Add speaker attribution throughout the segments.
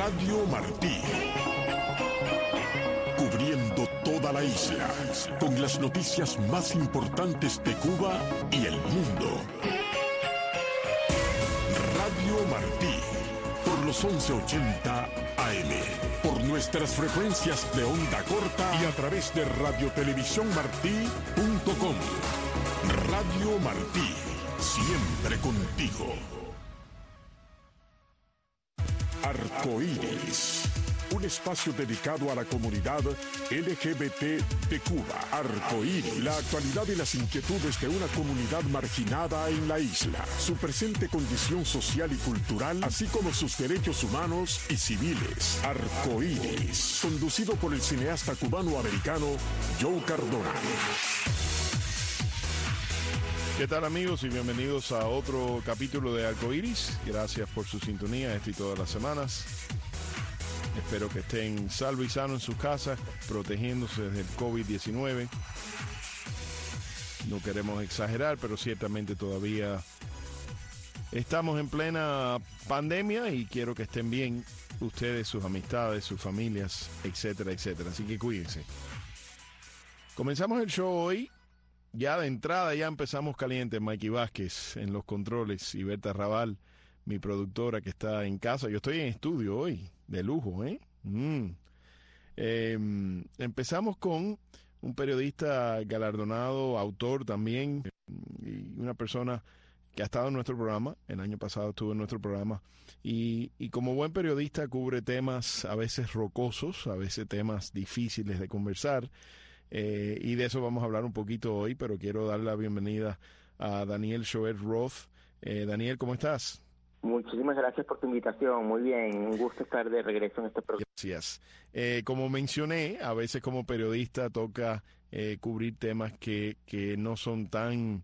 Speaker 1: Radio Martí. Cubriendo toda la isla, con las noticias más importantes de Cuba y el mundo. Radio Martí, por los 1180 AM, por nuestras frecuencias de onda corta y a través de radiotelevisiónmartí.com. Radio Martí, siempre contigo. Arcoíris, un espacio dedicado a la comunidad LGBT de Cuba. Arcoíris, la actualidad y las inquietudes de una comunidad marginada en la isla, su presente condición social y cultural, así como sus derechos humanos y civiles. Arcoíris, conducido por el cineasta cubano-americano Joe Cardona.
Speaker 2: ¿Qué tal, amigos? Y bienvenidos a otro capítulo de Arcoíris. Gracias por su sintonía esta y todas las semanas. Espero que estén salvos y sanos en sus casas, protegiéndose desde el COVID-19. No queremos exagerar, pero ciertamente todavía estamos en plena pandemia y quiero que estén bien ustedes, sus amistades, sus familias, etcétera, etcétera. Así que cuídense. Comenzamos el show hoy. Ya de entrada ya empezamos caliente. Mikey Vázquez en los controles y Berta Raval, mi productora que está en casa. Yo estoy en estudio hoy, de lujo, ¿eh? Empezamos con un periodista galardonado, autor también, y una persona que ha estado en nuestro programa. El año pasado estuvo en nuestro programa. Y como buen periodista cubre temas a veces rocosos, a veces temas difíciles de conversar. Y de eso vamos a hablar un poquito hoy, pero quiero dar la bienvenida a Daniel Shoet Roth. Daniel, ¿cómo estás?
Speaker 3: Muchísimas gracias por tu invitación. Muy bien, un gusto estar de regreso en este programa.
Speaker 2: Gracias. Como mencioné, a veces como periodista toca cubrir temas que no son tan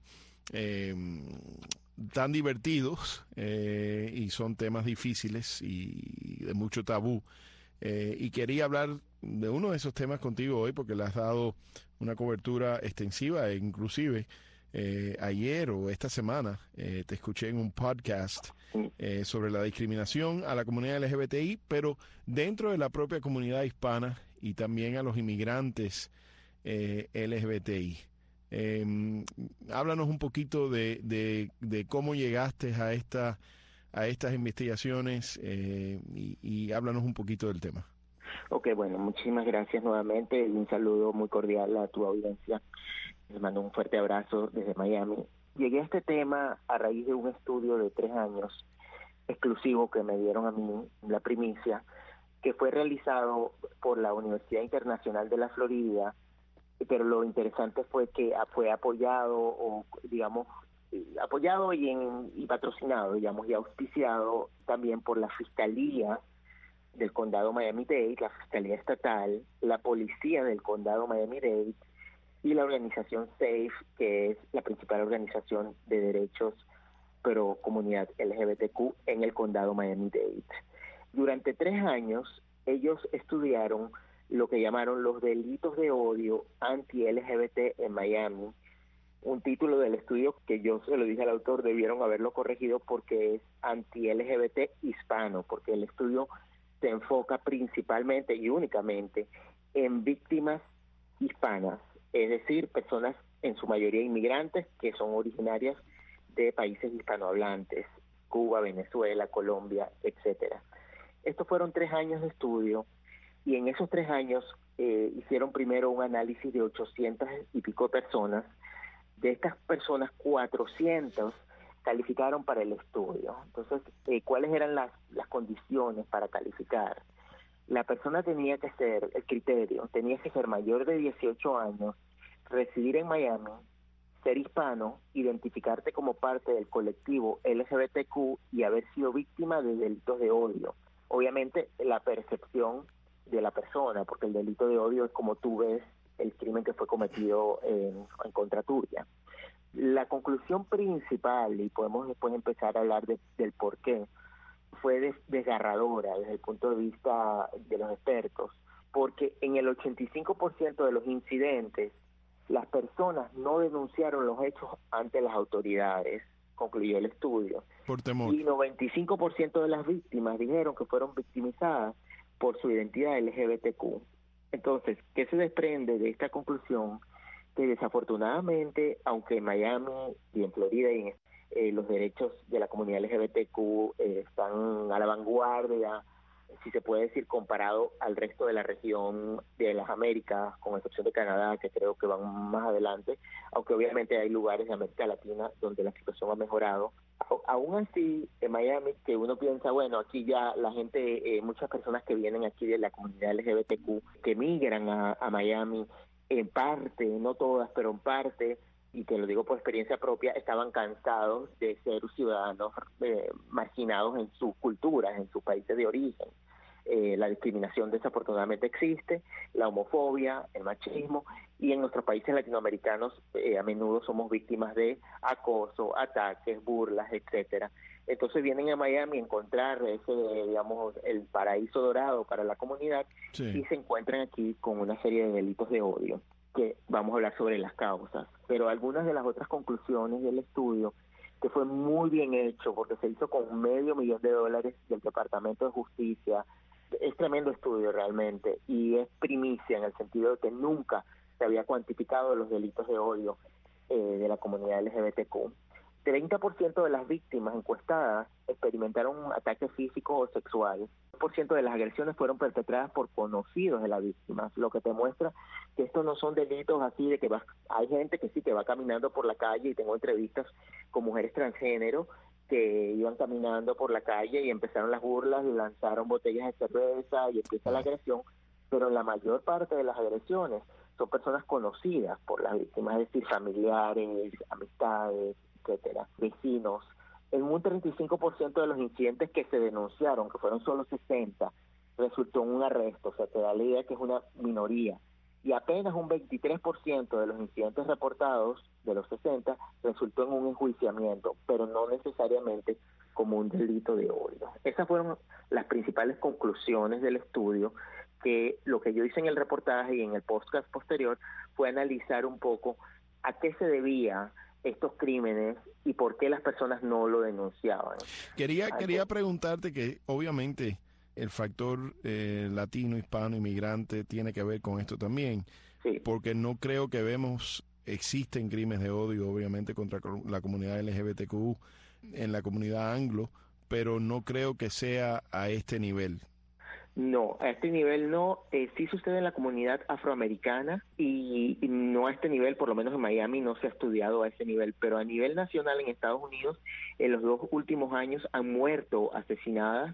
Speaker 2: divertidos y son temas difíciles y de mucho tabú. Y quería hablar de uno de esos temas contigo hoy porque le has dado una cobertura extensiva e inclusive ayer o esta semana te escuché en un podcast sobre la discriminación a la comunidad LGBTI, pero dentro de la propia comunidad hispana y también a los inmigrantes LGBTI. Háblanos un poquito de cómo llegaste a estas investigaciones y háblanos un poquito del tema.
Speaker 3: Ok, bueno, muchísimas gracias nuevamente y un saludo muy cordial a tu audiencia. Les mando un fuerte abrazo desde Miami. Llegué a este tema a raíz de un estudio de 3 años exclusivo que me dieron a mí, la primicia, que fue realizado por la Universidad Internacional de la Florida, pero lo interesante fue que fue apoyado y patrocinado, digamos, y auspiciado también por la Fiscalía del Condado Miami-Dade, la Fiscalía Estatal, la Policía del Condado Miami-Dade y la organización SAFE, que es la principal organización de derechos pro comunidad LGBTQ en el Condado Miami-Dade. Durante 3 años, ellos estudiaron lo que llamaron los delitos de odio anti-LGBT en Miami. Un título del estudio que yo se lo dije al autor, debieron haberlo corregido porque es anti-LGBT hispano, porque el estudio se enfoca principalmente y únicamente en víctimas hispanas, es decir, personas en su mayoría inmigrantes que son originarias de países hispanohablantes, Cuba, Venezuela, Colombia, etcétera. Estos fueron 3 años de estudio y en esos 3 años hicieron primero un análisis de 800 y pico personas. De estas personas, 400 calificaron para el estudio. Entonces, ¿cuáles eran las condiciones para calificar? La persona tenía que ser, el criterio, tenía que ser mayor de 18 años, residir en Miami, ser hispano, identificarte como parte del colectivo LGBTQ y haber sido víctima de delitos de odio. Obviamente, la percepción de la persona, porque el delito de odio es como tú ves el crimen que fue cometido en contra tuya. La conclusión principal, y podemos después empezar a hablar del por qué, fue desgarradora desde el punto de vista de los expertos, porque en el 85% de los incidentes, las personas no denunciaron los hechos ante las autoridades. concluyó el estudio.
Speaker 2: Por temor.
Speaker 3: Y 95% de las víctimas dijeron que fueron victimizadas por su identidad LGBTQ. Entonces, ¿qué se desprende de esta conclusión? Que desafortunadamente, aunque en Miami y en Florida y los derechos de la comunidad LGBTQ están a la vanguardia, si se puede decir, comparado al resto de la región de las Américas, con excepción de Canadá, que creo que van más adelante, aunque obviamente hay lugares de América Latina donde la situación ha mejorado. Aún así, en Miami, que uno piensa, bueno, aquí ya la gente, muchas personas que vienen aquí de la comunidad LGBTQ, que migran a Miami, en parte, no todas, pero en parte, y te lo digo por experiencia propia, estaban cansados de ser ciudadanos marginados en sus culturas, en sus países de origen. La discriminación desafortunadamente existe, la homofobia, el machismo, y en nuestros países latinoamericanos a menudo somos víctimas de acoso, ataques, burlas, etcétera. Entonces vienen a Miami a encontrar ese, digamos, el paraíso dorado para la comunidad, sí, y se encuentran aquí con una serie de delitos de odio, que vamos a hablar sobre las causas. Pero algunas de las otras conclusiones del estudio, que fue muy bien hecho, porque se hizo con $500,000 del Departamento de Justicia, es tremendo estudio realmente, y es primicia en el sentido de que nunca se había cuantificado los delitos de odio de la comunidad LGBTQ. 30% de las víctimas encuestadas experimentaron un ataque físico o sexual. 10% de las agresiones fueron perpetradas por conocidos de la víctima, lo que te muestra que estos no son delitos así de que hay gente que sí que va caminando por la calle, y tengo entrevistas con mujeres transgénero que iban caminando por la calle y empezaron las burlas, y lanzaron botellas de cerveza y empieza la agresión, pero la mayor parte de las agresiones son personas conocidas por las víctimas, es decir, familiares, amistades, etcétera, vecinos. En un 35% de los incidentes que se denunciaron, que fueron solo 60, resultó en un arresto. O sea, te da la idea que es una minoría. Y apenas un 23% de los incidentes reportados, de los 60, resultó en un enjuiciamiento, pero no necesariamente como un delito de odio. Esas fueron las principales conclusiones del estudio, que lo que yo hice en el reportaje y en el podcast posterior fue analizar un poco a qué se debía estos crímenes y por qué las personas no lo denunciaban.
Speaker 2: Quería preguntarte que obviamente el factor latino, hispano, inmigrante tiene que ver con esto también, sí, porque no creo que existen crímenes de odio obviamente contra la comunidad LGBTQ en la comunidad anglo, pero no creo que sea a este nivel.
Speaker 3: No, a este nivel no. Sí sucede en la comunidad afroamericana y no a este nivel, por lo menos en Miami no se ha estudiado a ese nivel, pero a nivel nacional en Estados Unidos en los 2 últimos años han muerto asesinadas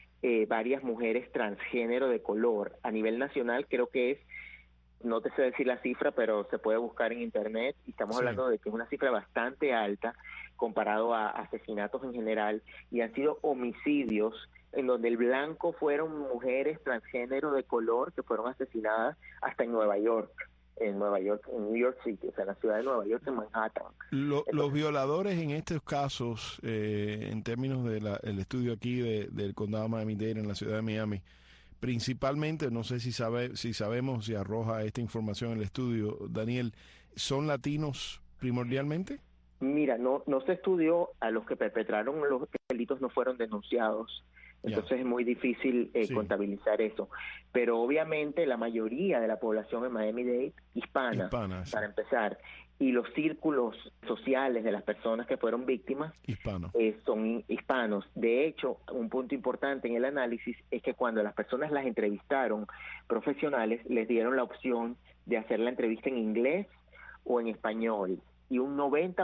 Speaker 3: varias mujeres transgénero de color. A nivel nacional creo que es, no te sé decir la cifra, pero se puede buscar en internet, y estamos hablando de que es una cifra bastante alta comparado a asesinatos en general, y han sido homicidios en donde el blanco fueron mujeres transgénero de color que fueron asesinadas hasta en Nueva York, en New York City, o sea, en la ciudad de Nueva York, en Manhattan.
Speaker 2: Los violadores en estos casos, en términos del estudio aquí del condado Miami-Dade en la ciudad de Miami, principalmente, no sé si sabemos, si arroja esta información en el estudio, Daniel, ¿son latinos primordialmente?
Speaker 3: Mira, no se estudió, a los que perpetraron los delitos no fueron denunciados. Entonces es muy difícil contabilizar eso. Pero obviamente la mayoría de la población en Miami-Dade hispana, para empezar, y los círculos sociales de las personas que fueron víctimas son hispanos. De hecho, un punto importante en el análisis es que cuando las personas las entrevistaron, profesionales, les dieron la opción de hacer la entrevista en inglés o en español. Y un 90%,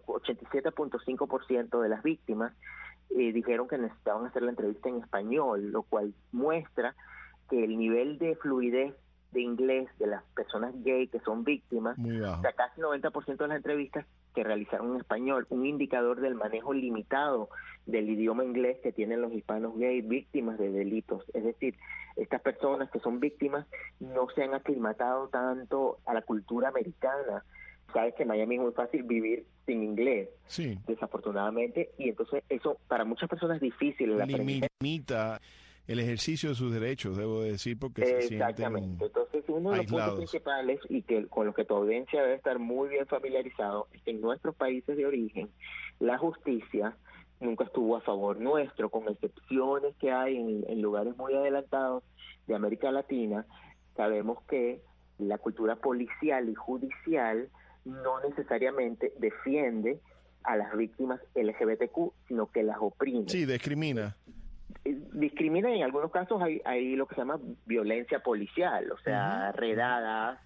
Speaker 3: 87.5% de las víctimas dijeron que necesitaban hacer la entrevista en español, lo cual muestra que el nivel de fluidez de inglés de las personas gay que son víctimas, o sea, casi 90% de las entrevistas que realizaron en español, un indicador del manejo limitado del idioma inglés que tienen los hispanos gay víctimas de delitos. Es decir, estas personas que son víctimas no se han aclimatado tanto a la cultura americana. Sabes que en Miami es muy fácil vivir sin inglés, desafortunadamente, y entonces eso para muchas personas es difícil.
Speaker 2: Limita el ejercicio de sus derechos, debo de decir, porque se
Speaker 3: Exactamente.
Speaker 2: sienten
Speaker 3: Entonces, uno de los puntos
Speaker 2: aislados.
Speaker 3: principales y que con los que tu audiencia debe estar muy bien familiarizado es que en nuestros países de origen la justicia nunca estuvo a favor nuestro, con excepciones que hay en lugares muy adelantados de América Latina. Sabemos que la cultura policial y judicial no necesariamente defiende a las víctimas LGBTQ, sino que las oprime.
Speaker 2: Sí, discrimina.
Speaker 3: Discrimina, en algunos casos hay lo que se llama violencia policial, o sea, redadas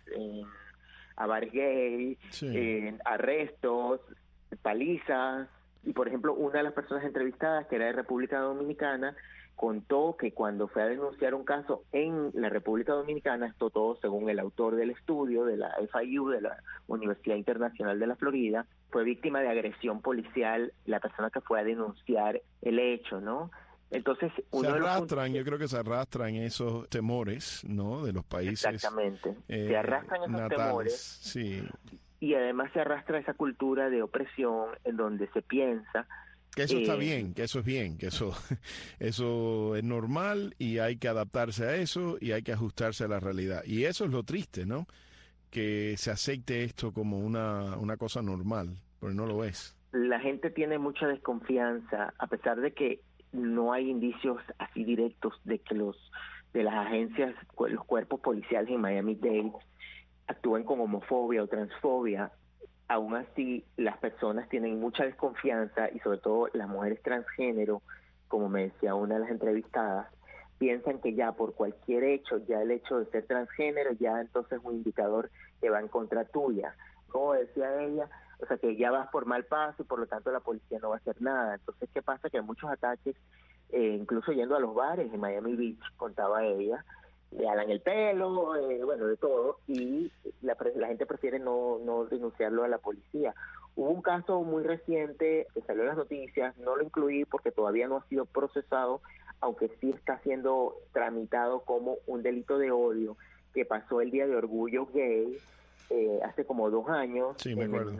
Speaker 3: a bares gay,
Speaker 2: Sí.
Speaker 3: arrestos, palizas. Y por ejemplo, una de las personas entrevistadas, que era de República Dominicana, contó que cuando fue a denunciar un caso en la República Dominicana, esto todo según el autor del estudio de la FIU, de la Universidad Internacional de la Florida, fue víctima de agresión policial la persona que fue a denunciar el hecho, ¿no? Entonces,
Speaker 2: Se arrastran, yo creo que se arrastran esos temores, ¿no? De los países
Speaker 3: exactamente, se arrastran esos
Speaker 2: natales,
Speaker 3: temores,
Speaker 2: sí.
Speaker 3: y además se arrastra esa cultura de opresión en donde se piensa
Speaker 2: Que eso está bien, que eso es bien, que eso, eso es normal y hay que adaptarse a eso y hay que ajustarse a la realidad. Y eso es lo triste, ¿no? Que se acepte esto como una cosa normal, pero no lo es.
Speaker 3: La gente tiene mucha desconfianza, a pesar de que no hay indicios así directos de que de las agencias, los cuerpos policiales en Miami-Dade actúen con homofobia o transfobia. Aún así, las personas tienen mucha desconfianza, y sobre todo las mujeres transgénero, como me decía una de las entrevistadas, piensan que ya por cualquier hecho, ya el hecho de ser transgénero, ya entonces es un indicador que va en contra tuya. Como decía ella, o sea, que ya vas por mal paso y por lo tanto la policía no va a hacer nada. Entonces, ¿qué pasa? Que hay muchos ataques, incluso yendo a los bares en Miami Beach, contaba ella, le alan el pelo, bueno, de todo, y la gente prefiere no denunciarlo a la policía. Hubo un caso muy reciente que salió en las noticias, no lo incluí porque todavía no ha sido procesado, aunque sí está siendo tramitado como un delito de odio, que pasó el Día de Orgullo Gay hace como 2 años,
Speaker 2: Sí, me acuerdo.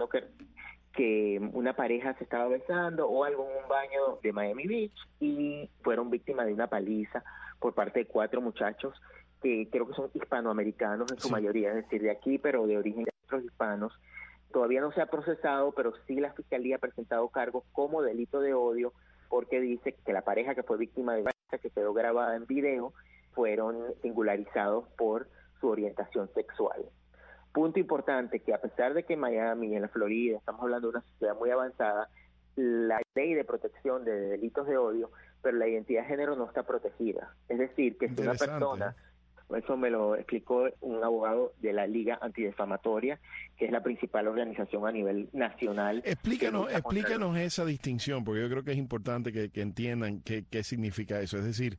Speaker 3: que una pareja se estaba besando o algo en un baño de Miami Beach y fueron víctimas de una paliza por parte de 4 muchachos que creo que son hispanoamericanos en su mayoría, es decir, de aquí, pero de origen de otros hispanos. Todavía no se ha procesado, pero sí la Fiscalía ha presentado cargos como delito de odio, porque dice que la pareja que fue víctima de violencia, que quedó grabada en video, fueron singularizados por su orientación sexual. Punto importante, que a pesar de que en Miami, en la Florida, estamos hablando de una sociedad muy avanzada, la ley de protección de delitos de odio, pero la identidad de género no está protegida. Es decir, que si una persona, eso me lo explicó un abogado de la Liga Antidefamatoria, que es la principal organización a nivel nacional.
Speaker 2: Explícanos esa distinción, porque yo creo que es importante que entiendan qué significa eso. Es decir,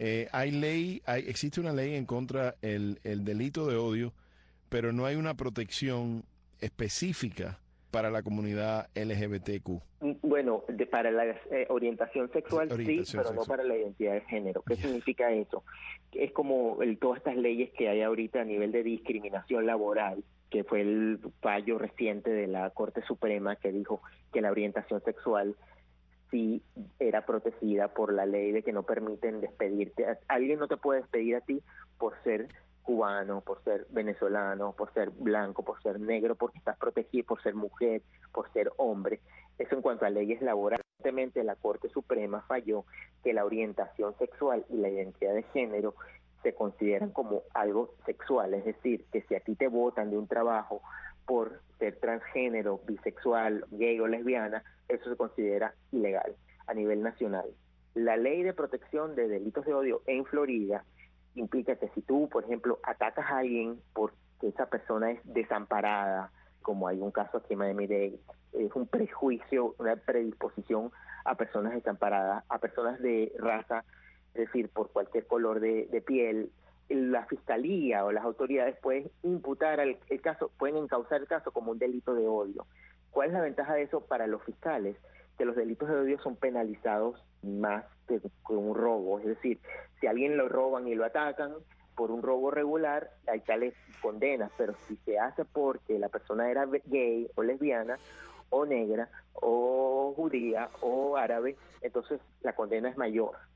Speaker 2: existe una ley en contra el delito de odio, pero no hay una protección específica para la comunidad LGBTQ.
Speaker 3: Bueno, para la orientación sexual sí, pero no para la identidad de género. ¿Qué significa eso? Es como todas estas leyes que hay ahorita a nivel de discriminación laboral, que fue el fallo reciente de la Corte Suprema que dijo que la orientación sexual sí era protegida por la ley, de que no permiten despedirte. Alguien no te puede despedir a ti por ser cubano, por ser venezolano, por ser blanco, por ser negro, porque estás protegido, por ser mujer, por ser hombre. Eso en cuanto a leyes laborales. Recientemente la Corte Suprema falló que la orientación sexual y la identidad de género se consideran como algo sexual, es decir, que si a ti te botan de un trabajo por ser transgénero, bisexual, gay o lesbiana, eso se considera ilegal a nivel nacional. La ley de protección de delitos de odio en Florida implica que si tú, por ejemplo, atacas a alguien porque esa persona es desamparada, como hay un caso aquí en Miami-Dade, es un prejuicio, una predisposición a personas desamparadas, a personas de raza, es decir, por cualquier color de piel, la fiscalía o las autoridades pueden imputar el caso, pueden encauzar el caso como un delito de odio. ¿Cuál es la ventaja de eso para los fiscales? Que los delitos de odio son penalizados más que un robo, es decir, si a alguien lo roban y lo atacan por un robo regular, hay tales condenas, pero si se hace porque la persona era gay o lesbiana o negra o judía o árabe, entonces la condena es mayor.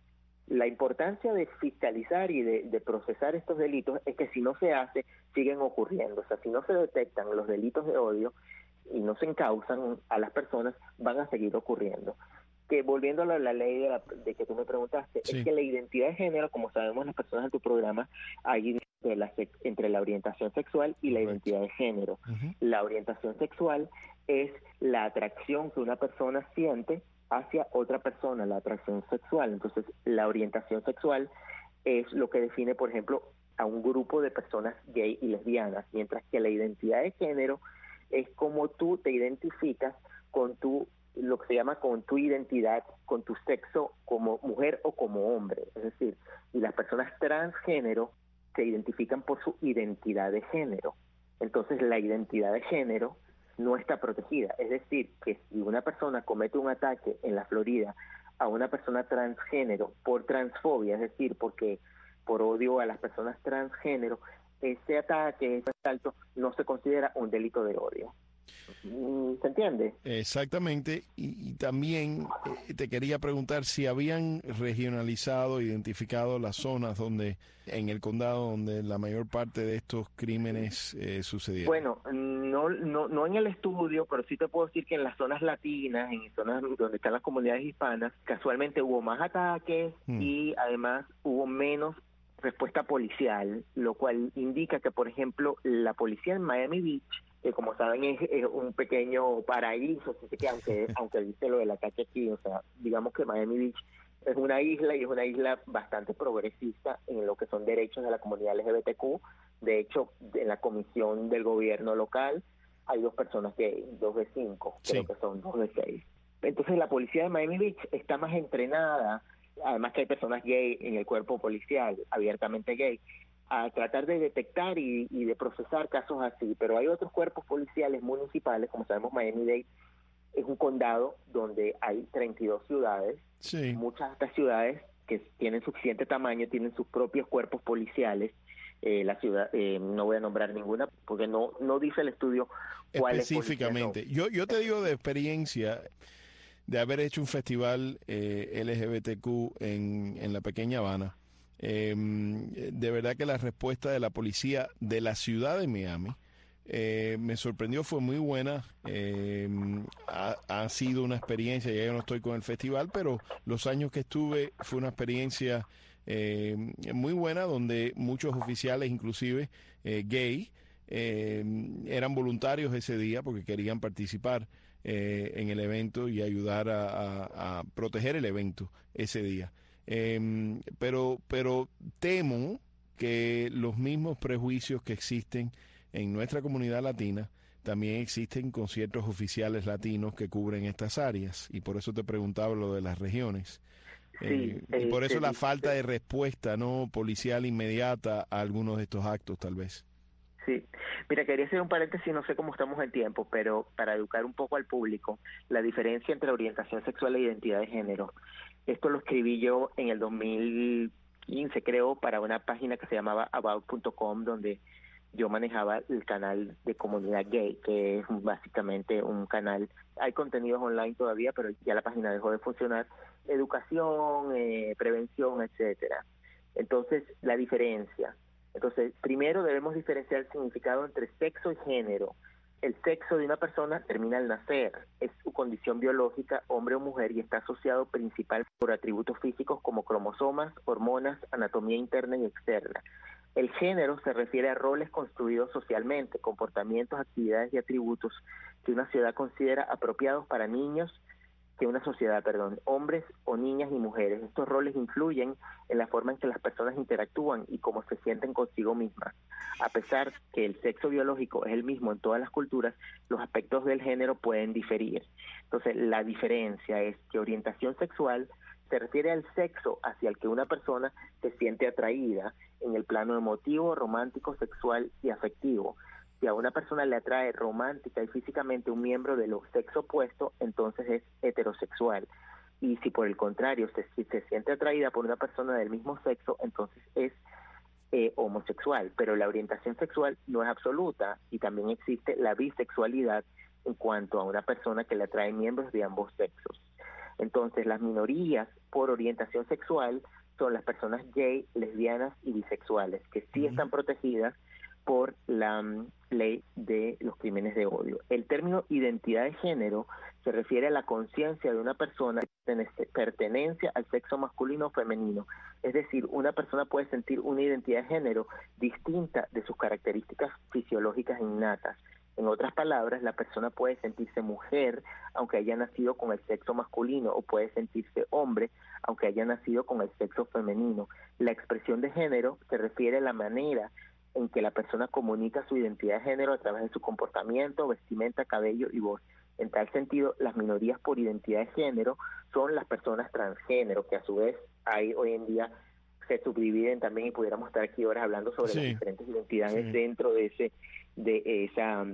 Speaker 3: La importancia de fiscalizar y de procesar estos delitos es que si no se hace, siguen ocurriendo. O sea, si no se detectan los delitos de odio y no se encauzan a las personas, van a seguir ocurriendo. Que volviendo a la ley de que tú me preguntaste,
Speaker 2: Sí.
Speaker 3: es que la identidad de género, como sabemos las personas en tu programa, hay entre la orientación sexual y la identidad de género. La orientación sexual es la atracción que una persona siente hacia otra persona, la atracción sexual. Entonces, la orientación sexual es lo que define, por ejemplo, a un grupo de personas gay y lesbianas, mientras que la identidad de género es como tú te identificas con lo que se llama con tu identidad, con tu sexo como mujer o como hombre. Es decir, y las personas transgénero se identifican por su identidad de género. Entonces, la identidad de género no está protegida. Es decir, que si una persona comete un ataque en la Florida a una persona transgénero por transfobia, es decir, porque por odio a las personas transgénero, ese ataque, ese asalto, no se considera un delito de odio. ¿Se entiende?
Speaker 2: Exactamente, y también te quería preguntar si habían regionalizado, identificado las zonas donde, en el condado, donde la mayor parte de estos crímenes sucedieron.
Speaker 3: Bueno, no en el estudio, pero sí te puedo decir que en las zonas latinas, en zonas donde están las comunidades hispanas, casualmente hubo más ataques y además hubo menos respuesta policial, lo cual indica que, por ejemplo, la policía en Miami Beach, que como saben es un pequeño paraíso, así que aunque dice lo del ataque aquí, o sea, digamos que Miami Beach es una isla y es una isla bastante progresista en lo que son derechos de la comunidad LGBTQ. De hecho, en la comisión del gobierno local hay 2 personas gay, 2 de 5,
Speaker 2: Sí.
Speaker 3: creo que son 2 de 6. Entonces la policía de Miami Beach está más entrenada, además que hay personas gay en el cuerpo policial, abiertamente gay, a tratar de detectar y de procesar casos así. Pero hay otros cuerpos policiales municipales, como sabemos Miami-Dade es un condado donde hay 32 ciudades.
Speaker 2: Sí.
Speaker 3: Muchas de estas ciudades que tienen suficiente tamaño tienen sus propios cuerpos policiales. La ciudad, no voy a nombrar ninguna porque no dice el estudio cuál
Speaker 2: específicamente.
Speaker 3: es policía, no.
Speaker 2: Yo te digo de experiencia de haber hecho un festival LGBTQ en la pequeña Habana. De verdad que la respuesta de la policía de la ciudad de Miami me sorprendió, fue muy buena. Ha sido una experiencia, ya yo no estoy con el festival, pero los años que estuve fue una experiencia muy buena, donde muchos oficiales, inclusive gay, eran voluntarios ese día porque querían participar en el evento y ayudar a proteger el evento ese día. Pero temo que los mismos prejuicios que existen en nuestra comunidad latina también existen con ciertos oficiales latinos que cubren estas áreas, y por eso te preguntaba lo de las regiones.
Speaker 3: Sí,
Speaker 2: y por eso la falta de respuesta no policial inmediata a algunos de estos actos, tal vez.
Speaker 3: Sí, mira, quería hacer un paréntesis, no sé cómo estamos en tiempo, pero para educar un poco al público, la diferencia entre orientación sexual e identidad de género. Esto lo escribí yo en el 2015, creo, para una página que se llamaba about.com, donde yo manejaba el canal de comunidad gay, que es básicamente un canal, hay contenidos online todavía, pero ya la página dejó de funcionar, educación, prevención, etcétera. Entonces, la diferencia. Entonces, primero debemos diferenciar el significado entre sexo y género. El sexo de una persona termina al nacer, es su condición biológica, hombre o mujer, y está asociado principalmente por atributos físicos como cromosomas, hormonas, anatomía interna y externa. El género se refiere a roles construidos socialmente, comportamientos, actividades y atributos que una sociedad considera apropiados para hombres o niñas y mujeres. Estos roles influyen en la forma en que las personas interactúan y cómo se sienten consigo mismas. A pesar que el sexo biológico es el mismo en todas las culturas, los aspectos del género pueden diferir. Entonces, la diferencia es que orientación sexual se refiere al sexo hacia el que una persona se siente atraída en el plano emotivo, romántico, sexual y afectivo. Si a una persona le atrae romántica y físicamente un miembro del sexo opuesto, entonces es heterosexual. Y si por el contrario se siente atraída por una persona del mismo sexo, entonces es homosexual. Pero la orientación sexual no es absoluta y también existe la bisexualidad en cuanto a una persona que le atrae miembros de ambos sexos. Entonces, las minorías por orientación sexual son las personas gay, lesbianas y bisexuales, que sí están protegidas por la ley de los crímenes de odio. El término identidad de género se refiere a la conciencia de una persona que pertenencia al sexo masculino o femenino. Es decir, una persona puede sentir una identidad de género distinta de sus características fisiológicas innatas. En otras palabras, la persona puede sentirse mujer aunque haya nacido con el sexo masculino, o puede sentirse hombre aunque haya nacido con el sexo femenino. La expresión de género se refiere a la manera en que la persona comunica su identidad de género a través de su comportamiento, vestimenta, cabello y voz. En tal sentido, las minorías por identidad de género son las personas transgénero, que a su vez hay hoy en día se subdividen también, y pudiéramos estar aquí horas hablando sobre las diferentes identidades dentro de esa.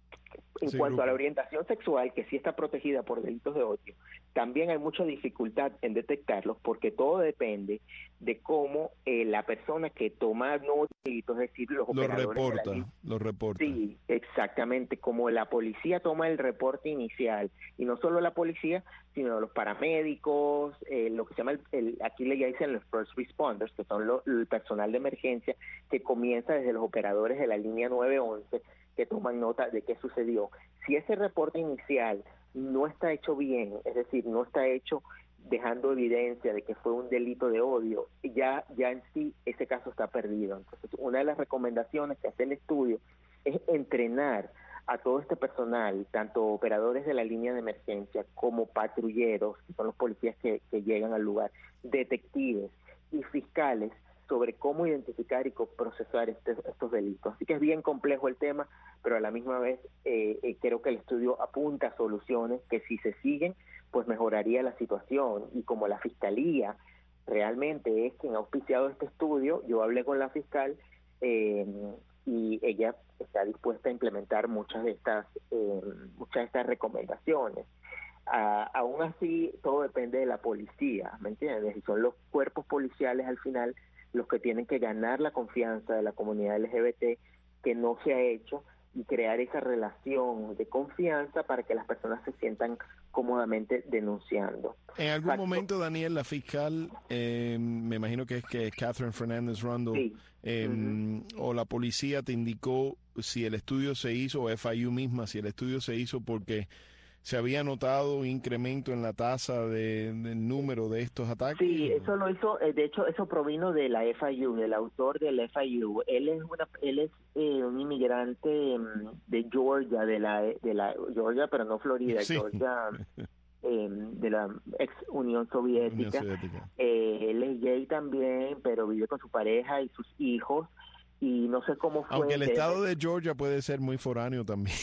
Speaker 3: En cuanto a la orientación sexual, que sí está protegida por delitos de odio, también hay mucha dificultad en detectarlos, porque todo depende de cómo la persona que toma nuevos delitos, es decir, los operadores
Speaker 2: lo reporta.
Speaker 3: Sí, exactamente, como la policía toma el reporte inicial, y no solo la policía, sino los paramédicos, lo que se llama, aquí le dicen los first responders, que son el personal de emergencia, que comienza desde los operadores de la línea 911, que toman nota de qué sucedió. Si ese reporte inicial no está hecho bien, es decir, no está hecho dejando evidencia de que fue un delito de odio, ya en sí ese caso está perdido. Entonces, una de las recomendaciones que hace el estudio es entrenar a todo este personal, tanto operadores de la línea de emergencia como patrulleros, que son los policías que llegan al lugar, detectives y fiscales, sobre cómo identificar y procesar estos delitos. Así que es bien complejo el tema, pero a la misma vez creo que el estudio apunta a soluciones que, si se siguen, pues mejoraría la situación. Y como la Fiscalía realmente es quien ha auspiciado este estudio, yo hablé con la fiscal y ella está dispuesta a implementar muchas de estas recomendaciones. Aún así, todo depende de la policía, ¿me entiendes? Y son los cuerpos policiales al final los que tienen que ganar la confianza de la comunidad LGBT, que no se ha hecho, y crear esa relación de confianza para que las personas se sientan cómodamente denunciando.
Speaker 2: En algún momento, Daniel, la fiscal, me imagino que es Catherine Fernández Rundle, o la policía te indicó si el estudio se hizo, o FIU misma, si el estudio se hizo porque se había notado un incremento en la tasa del número de estos ataques.
Speaker 3: Sí, eso lo hizo, de hecho, eso provino de la FIU, del autor del FIU. Él es un inmigrante de Georgia, de la Georgia, pero no Florida, Georgia, de la ex Unión Soviética. Él es gay también, pero vive con su pareja y sus hijos. Y no sé cómo fue.
Speaker 2: Aunque el estado de Georgia puede ser muy foráneo también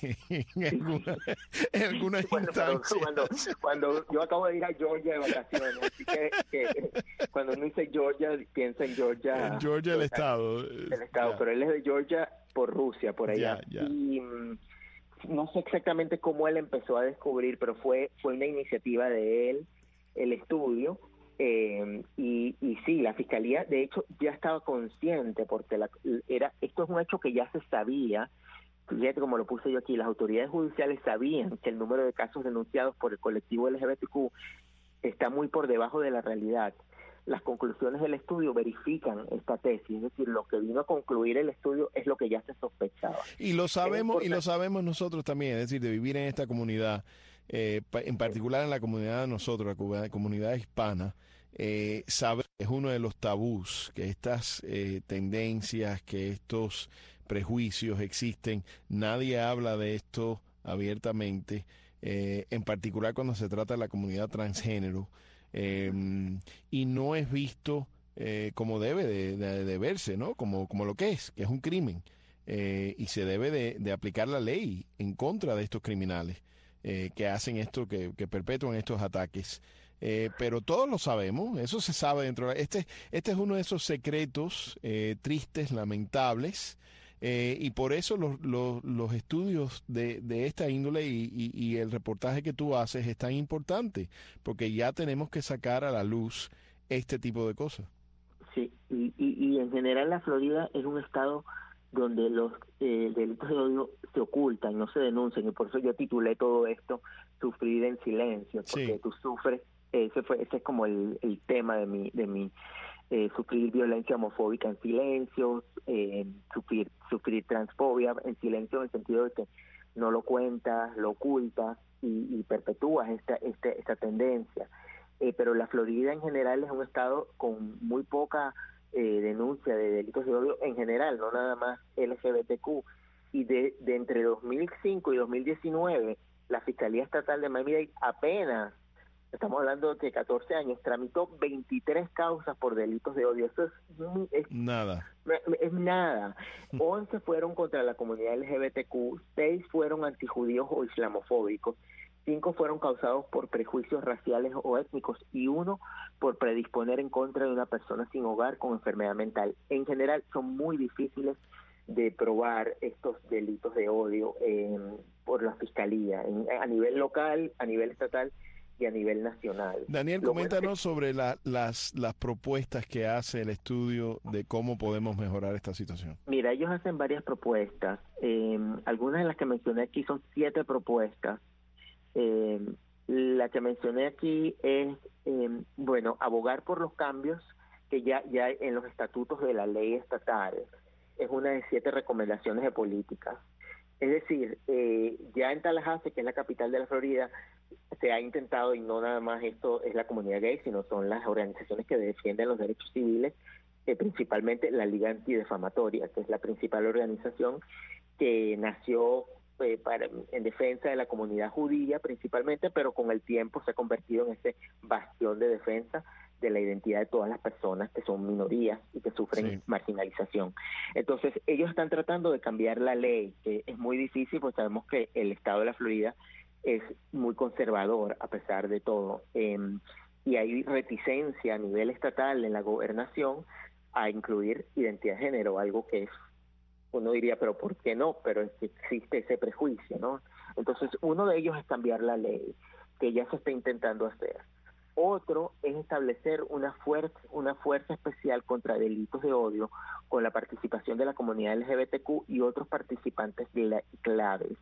Speaker 2: en algunas instancias.
Speaker 3: Cuando yo acabo de ir a Georgia de vacaciones, así que cuando uno dice Georgia, piensa en Georgia.
Speaker 2: Georgia, el estado.
Speaker 3: Pero él es de Georgia por Rusia, por allá. Y no sé exactamente cómo él empezó a descubrir, pero fue una iniciativa de él, el estudio. Y sí, la fiscalía de hecho ya estaba consciente, porque esto es un hecho que ya se sabía. Fíjate como lo puse yo aquí, las autoridades judiciales sabían que el número de casos denunciados por el colectivo LGBTQ está muy por debajo de la realidad. Las conclusiones del estudio verifican esta tesis, es decir, lo que vino a concluir el estudio es lo que ya se sospechaba.
Speaker 2: Y lo sabemos nosotros también, es decir, de vivir en esta comunidad, en particular en la comunidad de nosotros, la comunidad hispana, saber que es uno de los tabús, que estas tendencias, que estos prejuicios existen. Nadie habla de esto abiertamente, en particular cuando se trata de la comunidad transgénero, y no es visto como debe de verse, ¿no? Como lo que es un crimen, y se debe de aplicar la ley en contra de estos criminales que hacen esto, que perpetúan estos ataques. Pero todos lo sabemos, eso se sabe dentro de este es uno de esos secretos tristes, lamentables, y por eso los estudios de esta índole y el reportaje que tú haces es tan importante, porque ya tenemos que sacar a la luz este tipo de cosas.
Speaker 3: Sí, y en general la Florida es un estado donde los delitos de odio se ocultan, no se denuncian, y por eso yo titulé todo esto Sufrir en silencio, porque tú sufres Ese es como el tema de mi sufrir violencia homofóbica en silencio, sufrir transfobia en silencio, en el sentido de que no lo cuentas, lo ocultas y perpetúas esta tendencia. Pero la Florida en general es un estado con muy poca denuncia de delitos de odio en general, no nada más LGBTQ. Y de entre 2005 y 2019, la Fiscalía Estatal de Miami-Dade apenas, estamos hablando de 14 años, tramitó 23 causas por delitos de odio. Eso es
Speaker 2: nada.
Speaker 3: Es nada. 11 fueron contra la comunidad LGBTQ, 6 fueron antijudíos o islamofóbicos, 5 fueron causados por prejuicios raciales o étnicos y 1 por predisponer en contra de una persona sin hogar con enfermedad mental. En general son muy difíciles de probar estos delitos de odio por la Fiscalía, a nivel local, a nivel estatal y a nivel nacional.
Speaker 2: Daniel, coméntanos sobre las propuestas que hace el estudio de cómo podemos mejorar esta situación.
Speaker 3: Mira, ellos hacen varias propuestas. Algunas de las que mencioné aquí son 7 propuestas. La que mencioné aquí es, abogar por los cambios que ya en los estatutos de la ley estatal. Es una de 7 recomendaciones de políticas. Es decir, ya en Tallahassee, que es la capital de la Florida, se ha intentado, y no nada más esto es la comunidad gay, sino son las organizaciones que defienden los derechos civiles, principalmente la Liga Antidefamatoria, que es la principal organización que nació en defensa de la comunidad judía principalmente, pero con el tiempo se ha convertido en ese bastión de defensa de la identidad de todas las personas que son minorías y que sufren marginalización. Entonces, ellos están tratando de cambiar la ley, que es muy difícil, pues sabemos que el estado de la Florida es muy conservador a pesar de todo, y hay reticencia a nivel estatal en la gobernación a incluir identidad de género, algo que es, uno diría, pero ¿por qué no? Pero es que existe ese prejuicio, ¿no? Entonces, uno de ellos es cambiar la ley, que ya se está intentando hacer. Otro es establecer una fuerza especial contra delitos de odio con la participación de la comunidad LGBTQ y otros participantes claves.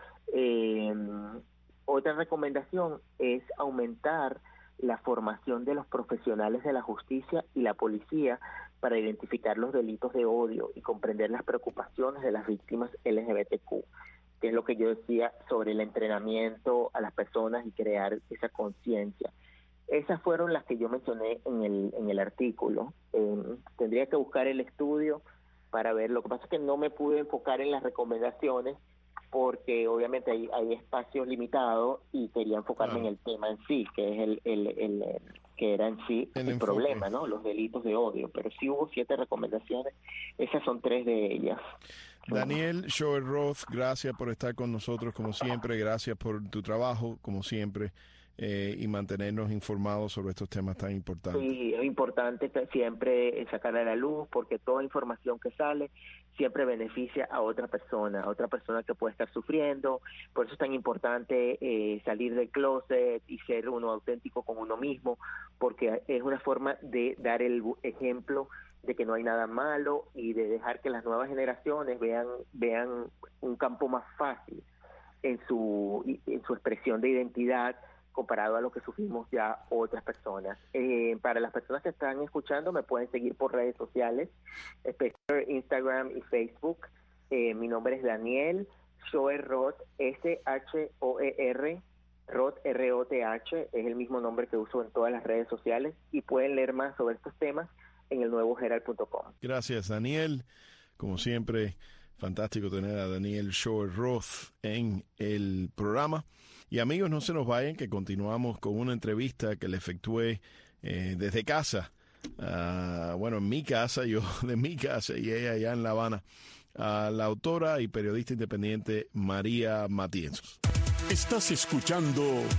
Speaker 3: Otra recomendación es aumentar la formación de los profesionales de la justicia y la policía para identificar los delitos de odio y comprender las preocupaciones de las víctimas LGBTQ, que es lo que yo decía sobre el entrenamiento a las personas y crear esa conciencia. Esas fueron las que yo mencioné en el artículo. Tendría que buscar el estudio para ver. Lo que pasa es que no me pude enfocar en las recomendaciones porque obviamente hay espacios limitados y quería enfocarme en el tema en sí, que es que era en sí el problema, ¿no? Los delitos de odio. Pero sí hubo 7 recomendaciones. Esas son 3 de ellas.
Speaker 2: Daniel Shoer-Roth, gracias por estar con nosotros como siempre. Gracias por tu trabajo como siempre. Y mantenernos informados sobre estos temas tan importantes.
Speaker 3: Sí, es importante que siempre sacar a la luz, porque toda información que sale siempre beneficia a otra persona que puede estar sufriendo. Por eso es tan importante salir del closet y ser uno auténtico con uno mismo, porque es una forma de dar el ejemplo de que no hay nada malo y de dejar que las nuevas generaciones vean un campo más fácil en su expresión de identidad, comparado a lo que sufrimos ya otras personas. Para las personas que están escuchando, me pueden seguir por redes sociales, Twitter, Instagram y Facebook. Mi nombre es Daniel Shoer-Roth, S-H-O-E-R, Roth, R-O-T-H, es el mismo nombre que uso en todas las redes sociales, y pueden leer más sobre estos temas en elnuevoherald.com.
Speaker 2: Gracias, Daniel. Como siempre, fantástico tener a Daniel Shoer-Roth en el programa. Y amigos, no se nos vayan, que continuamos con una entrevista que le efectué desde casa. En mi casa, yo de mi casa y ella allá en La Habana, a la autora y periodista independiente María Matienzo.
Speaker 1: Estás escuchando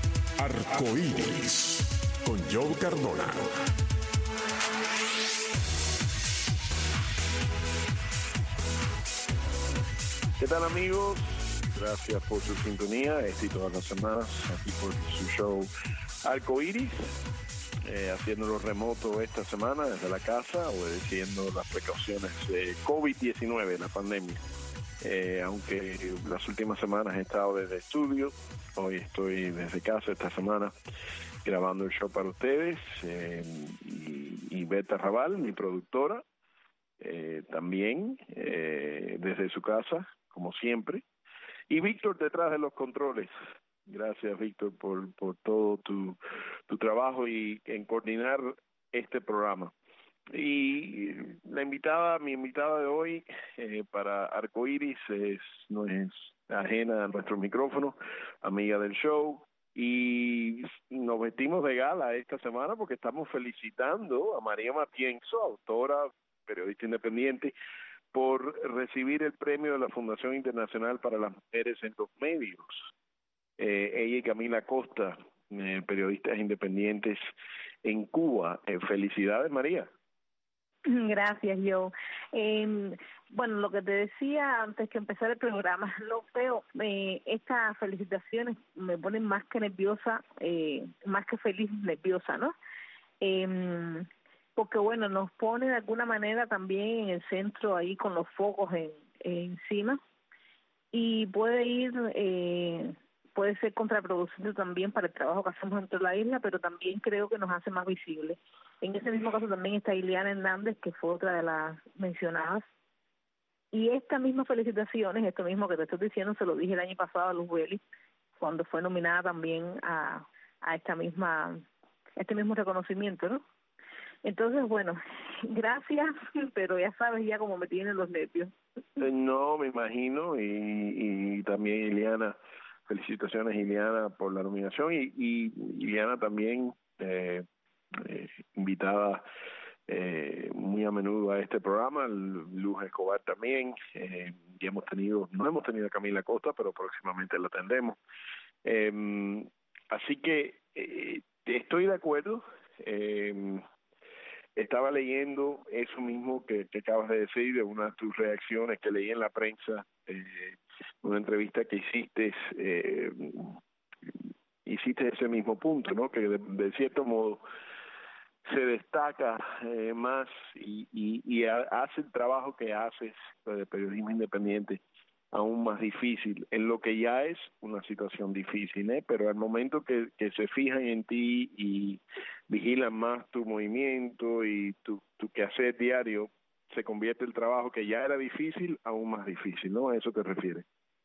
Speaker 1: Arcoíris con Joe Cardona.
Speaker 4: ¿Qué tal, amigos? Gracias por su sintonía. Estoy todas las semanas aquí por su show Arcoíris, haciéndolo remoto esta semana desde la casa, obedeciendo las precauciones de COVID-19, la pandemia. aunque las últimas semanas he estado desde estudio, hoy estoy desde casa esta semana grabando el show para ustedes, y Berta Raval, mi productora, también desde su casa, como siempre, y Víctor detrás de los controles. Gracias, Víctor, por todo tu trabajo y en coordinar este programa. Y mi invitada de hoy para Arcoiris no es ajena a nuestro micrófono, amiga del show, y nos vestimos de gala esta semana porque estamos felicitando a María Matienzo, autora, periodista independiente, por recibir el premio de la Fundación Internacional para las Mujeres en los Medios. Ella y Camila Costa, periodistas independientes en Cuba. Felicidades, María.
Speaker 5: Gracias, Joe. Bueno, lo que te decía antes que empezar el programa, lo veo, estas felicitaciones me ponen más que nerviosa, más que feliz, nerviosa, ¿no? Porque, bueno, nos pone de alguna manera también en el centro ahí con los focos encima, y puede ser contraproducente también para el trabajo que hacemos dentro de la isla, pero también creo que nos hace más visibles. En ese mismo caso también está Ileana Hernández, que fue otra de las mencionadas. Y estas mismas felicitaciones, esto mismo que te estoy diciendo, se lo dije el año pasado a Luz Vélez, cuando fue nominada también a este mismo reconocimiento, ¿no? Entonces, bueno, gracias, pero ya sabes ya cómo me tienen los nervios.
Speaker 4: No, me imagino, y también Ileana, felicitaciones Ileana por la nominación, y Ileana también invitada muy a menudo a este programa, Luz Escobar también, y no hemos tenido a Camila Costa, pero próximamente la tendremos. Así que estoy de acuerdo. Estaba leyendo eso mismo que acabas de decir, de una de tus reacciones que leí en la prensa, una entrevista que hiciste ese mismo punto, ¿no? Que de cierto modo se destaca más y hace el trabajo que haces de periodismo independiente aún más difícil, en lo que ya es una situación difícil, pero al momento que se fijan en ti y vigilan más tu movimiento y tu quehacer diario, se convierte el trabajo que ya era difícil aún más difícil, ¿no? ¿A eso te refieres?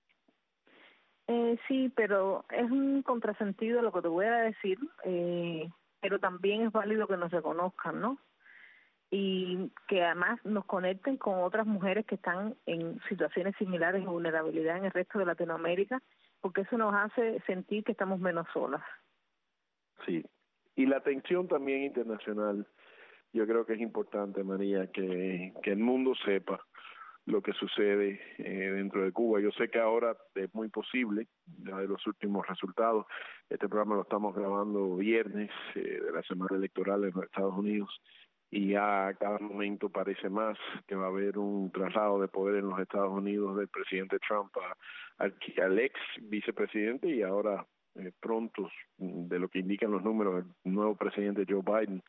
Speaker 5: Sí, pero es un contrasentido lo que te voy a decir, pero también es válido que nos reconozcan, ¿no? Y que además nos conecten con otras mujeres que están en situaciones similares de vulnerabilidad en el resto de Latinoamérica, porque eso nos hace sentir que estamos menos solas.
Speaker 4: Sí, y la atención también internacional, yo creo que es importante, María, que el mundo sepa lo que sucede dentro de Cuba. Yo sé que ahora es muy posible, ya de los últimos resultados, este programa lo estamos grabando viernes de la semana electoral en los Estados Unidos, y ya a cada momento parece más que va a haber un traslado de poder en los Estados Unidos del presidente Trump al ex vicepresidente, y ahora pronto, de lo que indican los números, el nuevo presidente Joe Biden.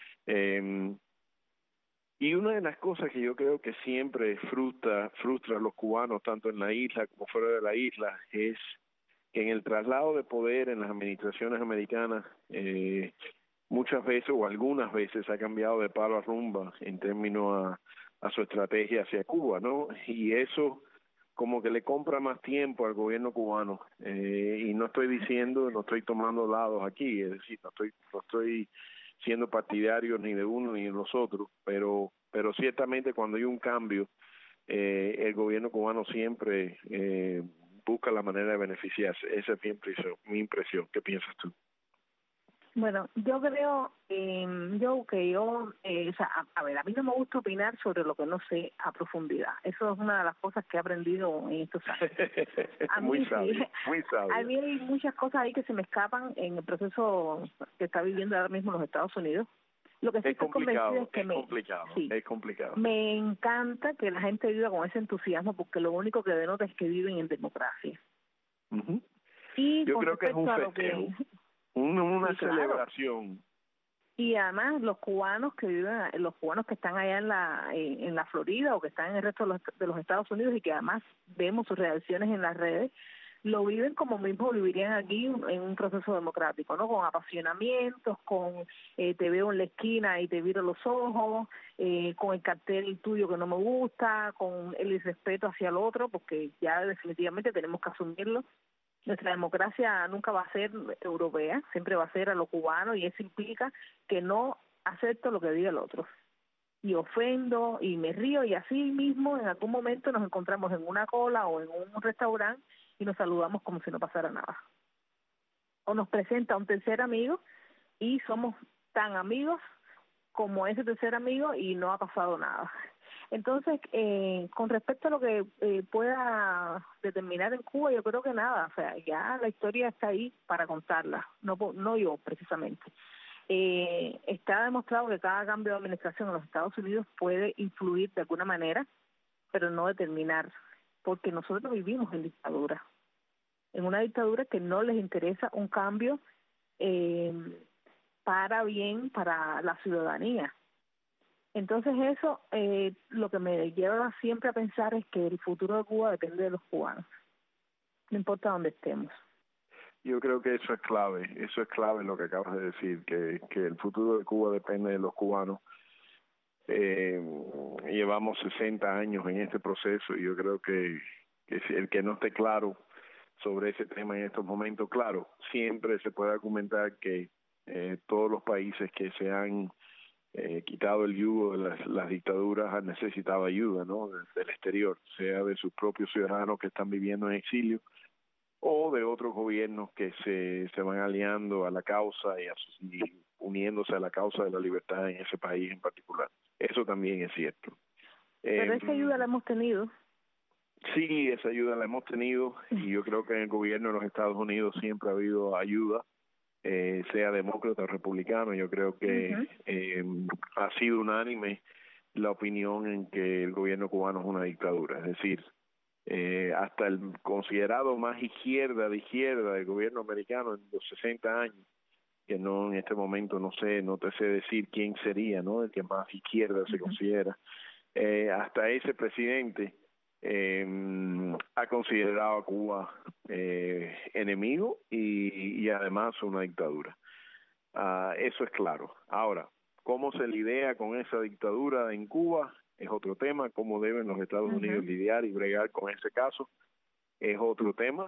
Speaker 4: Y una de las cosas que yo creo que siempre frustra a los cubanos, tanto en la isla como fuera de la isla, es que en el traslado de poder en las administraciones americanas, muchas veces o algunas veces ha cambiado de palo a rumba en términos a su estrategia hacia Cuba, ¿no? Y eso como que le compra más tiempo al gobierno cubano, y no estoy tomando lados aquí, es decir, no estoy siendo partidario ni de uno ni de los otros, pero ciertamente cuando hay un cambio, el gobierno cubano siempre busca la manera de beneficiarse. Esa es mi impresión. ¿Qué piensas tú?
Speaker 5: Bueno, yo creo, a ver, a mí no me gusta opinar sobre lo que no sé a profundidad. Eso es una de las cosas que he aprendido en estos años.
Speaker 4: Muy sabio.
Speaker 5: A mí hay muchas cosas ahí que se me escapan en el proceso que está viviendo ahora mismo los Estados Unidos. Lo que sí estoy convencida es que
Speaker 4: es complicado.
Speaker 5: Me encanta que la gente viva con ese entusiasmo, porque lo único que denota es que viven en democracia.
Speaker 4: Uh-huh.
Speaker 5: Y
Speaker 4: yo creo que es un festejo. Una
Speaker 5: sí,
Speaker 4: celebración
Speaker 5: Y además los cubanos que viven, los cubanos que están allá en la Florida o que están en el resto de los Estados Unidos y que además vemos sus reacciones en las redes, lo viven como mismo vivirían aquí en un proceso democrático, ¿no? Con apasionamientos, con te veo en la esquina y te viro los ojos, con el cartel tuyo que no me gusta, con el irrespeto hacia el otro, porque ya definitivamente tenemos que asumirlo. Nuestra democracia nunca va a ser europea, siempre va a ser a lo cubano, y eso implica que no acepto lo que diga el otro. Y ofendo y me río, y así mismo en algún momento nos encontramos en una cola o en un restaurante y nos saludamos como si no pasara nada. O nos presenta un tercer amigo y somos tan amigos como ese tercer amigo y no ha pasado nada. Entonces, con respecto a lo que pueda determinar en Cuba, yo creo que nada, o sea, ya la historia está ahí para contarla, no yo precisamente. Está demostrado que cada cambio de administración en los Estados Unidos puede influir de alguna manera, pero no determinar, porque nosotros vivimos en dictadura, en una dictadura que no les interesa un cambio para bien para la ciudadanía. Entonces eso lo que me lleva siempre a pensar es que el futuro de Cuba depende de los cubanos, no importa dónde estemos.
Speaker 4: Yo creo que eso es clave lo que acabas de decir, que el futuro de Cuba depende de los cubanos. Llevamos 60 años en este proceso y yo creo que el que no esté claro sobre ese tema en estos momentos, claro, siempre se puede argumentar que todos los países que se han quitado el yugo de las dictaduras han necesitado ayuda, ¿no? Del exterior, sea de sus propios ciudadanos que están viviendo en exilio o de otros gobiernos que se van aliando a la causa y uniéndose a la causa de la libertad en ese país en particular. Eso también es cierto.
Speaker 5: Pero esa ayuda la hemos tenido.
Speaker 4: Sí, esa ayuda la hemos tenido y yo creo que en el gobierno de los Estados Unidos siempre ha habido ayuda, sea demócrata o republicano. Yo creo que ha sido unánime la opinión en que el gobierno cubano es una dictadura, es decir, hasta el considerado más de izquierda del gobierno americano en los 60 años, que no en este momento no te sé decir quién sería, ¿no? El que más izquierda se considera, hasta ese presidente ha considerado a Cuba enemigo y además una dictadura. Eso es claro. Ahora, ¿cómo se lidia con esa dictadura en Cuba? Es otro tema. ¿Cómo deben los Estados Unidos lidiar y bregar con ese caso? Es otro tema.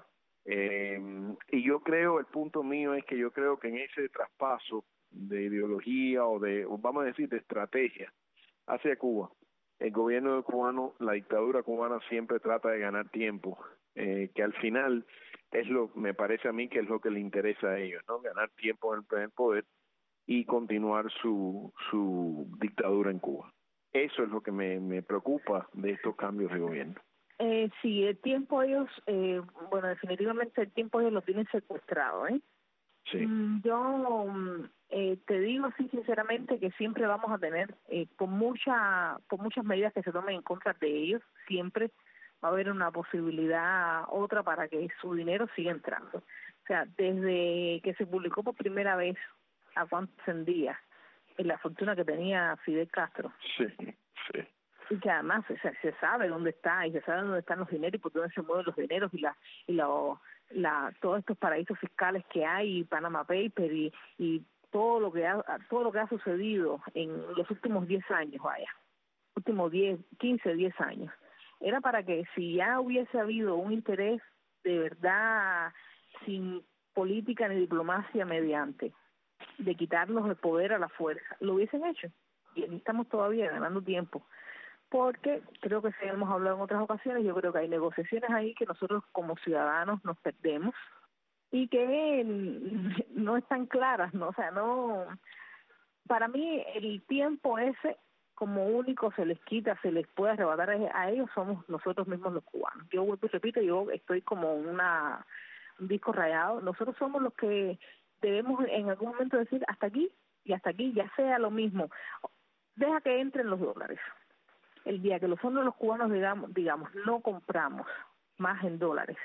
Speaker 4: Y yo creo, el punto mío es que yo creo que en ese traspaso de ideología o vamos a decir, de estrategia hacia Cuba, el gobierno cubano, la dictadura cubana siempre trata de ganar tiempo, que al final me parece a mí que es lo que le interesa a ellos, ¿no? Ganar tiempo en el poder y continuar su dictadura en Cuba. Eso es lo que me preocupa de estos cambios de gobierno.
Speaker 5: Sí, el tiempo ellos, bueno, definitivamente el tiempo ellos lo tienen secuestrado, ¿eh?
Speaker 4: Sí.
Speaker 5: Yo te digo así sinceramente que siempre vamos a tener, por muchas medidas que se tomen en contra de ellos, siempre va a haber una posibilidad otra para que su dinero siga entrando. O sea, desde que se publicó por primera vez a cuánto ascendía en la fortuna que tenía Fidel Castro.
Speaker 4: Sí.
Speaker 5: Y que además se sabe dónde está y se sabe dónde están los dineros y por dónde se mueven los dineros todos estos paraísos fiscales que hay, Panama Papers y todo lo que ha sucedido en los últimos 10 años, últimos 10 años. Era para que si ya hubiese habido un interés de verdad, sin política ni diplomacia mediante, de quitarnos el poder a la fuerza, lo hubiesen hecho. Y aquí estamos todavía ganando tiempo. Porque creo que si hemos hablado en otras ocasiones, yo creo que hay negociaciones ahí que nosotros como ciudadanos nos perdemos y que no están claras, ¿no? O sea, no, para mí el tiempo ese como único se les quita, se les puede arrebatar a ellos, somos nosotros mismos los cubanos. Yo vuelvo y repito, yo estoy como un disco rayado. Nosotros somos los que debemos en algún momento decir hasta aquí y hasta aquí, ya sea lo mismo. Deja que entren los dólares. El día que los fondos de los cubanos digamos no compramos más en dólares,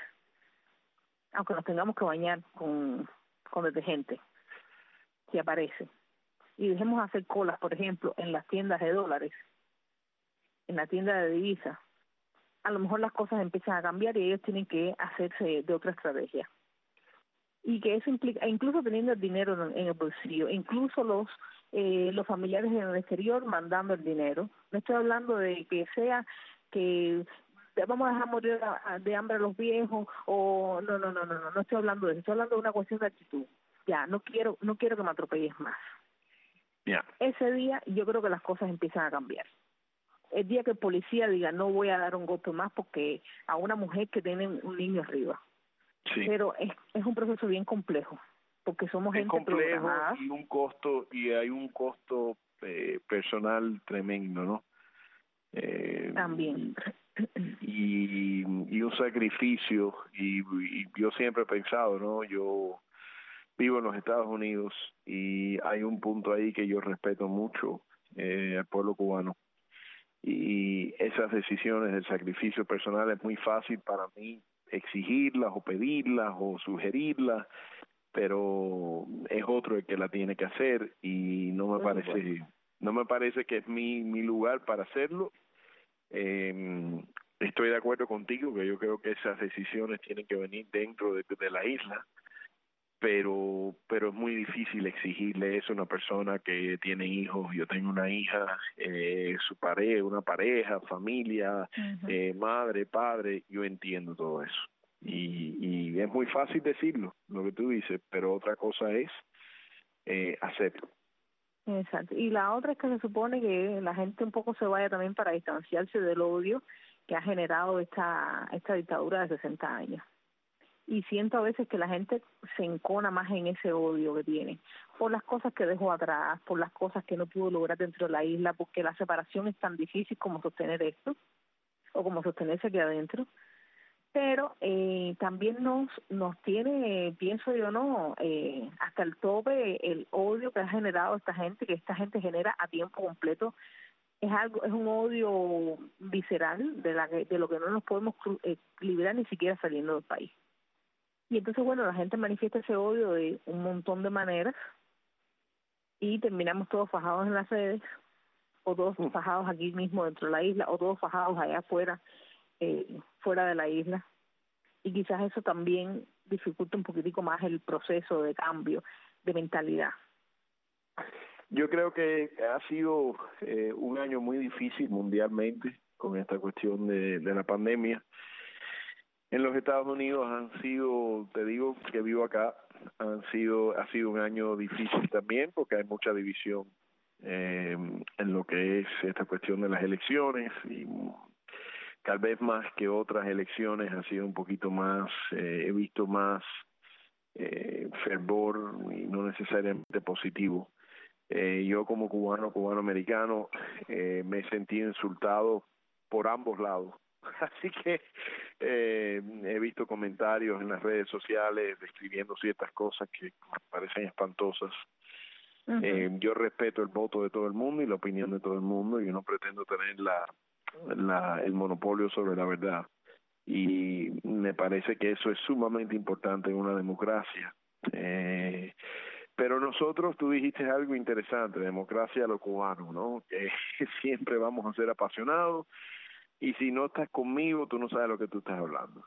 Speaker 5: aunque nos tengamos que bañar con detergente, que aparece. y dejemos de hacer colas, por ejemplo, en las tiendas de dólares, en la tienda de divisas, a lo mejor las cosas empiezan a cambiar y ellos tienen que hacerse de otra estrategia. Y que eso implica, incluso teniendo el dinero en el bolsillo, incluso los familiares en el exterior mandando el dinero. No estoy hablando de que sea que vamos a dejar morir de hambre a los viejos, o no estoy hablando de eso, estoy hablando de una cuestión de actitud. Ya, no quiero que me atropelles más.
Speaker 4: Yeah.
Speaker 5: Ese día yo creo que las cosas empiezan a cambiar. El día que el policía diga, no voy a dar un golpe más porque a una mujer que tiene un niño arriba.
Speaker 4: Sí.
Speaker 5: Pero es un proceso bien complejo, porque somos gente
Speaker 4: complejo
Speaker 5: programada.
Speaker 4: y hay un costo personal tremendo, ¿no?
Speaker 5: También.
Speaker 4: Y un sacrificio, y yo siempre he pensado, ¿no? Yo vivo en los Estados Unidos y hay un punto ahí que yo respeto mucho al pueblo cubano, y esas decisiones del sacrificio personal es muy fácil para mí exigirlas o pedirlas o sugerirlas, pero es otro el que la tiene que hacer, y no me parece que es mi lugar para hacerlo. Estoy de acuerdo contigo que yo creo que esas decisiones tienen que venir dentro de la isla, pero es muy difícil exigirle eso a una persona que tiene hijos. Yo tengo una hija, una pareja, familia, madre, padre. Yo entiendo todo eso, y es muy fácil decirlo, lo que tú dices, pero otra cosa es hacerlo.
Speaker 5: Exacto. Y la otra es que se supone que la gente un poco se vaya también para distanciarse del odio que ha generado esta dictadura de 60 años. Y siento a veces que la gente se encona más en ese odio que tiene, por las cosas que dejó atrás, por las cosas que no pudo lograr dentro de la isla, porque la separación es tan difícil como sostener esto, o como sostenerse aquí adentro. Pero también nos tiene, pienso yo, no hasta el tope el odio que ha generado esta gente, que esta gente genera a tiempo completo. Es un odio visceral de lo que no nos podemos liberar ni siquiera saliendo del país. Y entonces, bueno, la gente manifiesta ese odio de un montón de maneras y terminamos todos fajados en las redes, o todos fajados aquí mismo dentro de la isla, o todos fajados allá afuera, fuera de la isla. Y quizás eso también dificulta un poquitico más el proceso de cambio de mentalidad.
Speaker 4: Yo creo que ha sido un año muy difícil mundialmente con esta cuestión de la pandemia. En los Estados Unidos te digo que vivo acá, ha sido un año difícil también, porque hay mucha división en lo que es esta cuestión de las elecciones, y tal vez más que otras elecciones ha sido un poquito más, he visto más fervor, y no necesariamente positivo. Yo como cubano-americano, me he sentido insultado por ambos lados. Así que he visto comentarios en las redes sociales describiendo ciertas cosas que me parecen espantosas. Yo respeto el voto de todo el mundo y la opinión de todo el mundo, y yo no pretendo tener el monopolio sobre la verdad. Y me parece que eso es sumamente importante en una democracia. Pero nosotros, tú dijiste algo interesante, democracia a lo cubano, ¿no? Que siempre vamos a ser apasionados, y si no estás conmigo, tú no sabes lo que tú estás hablando.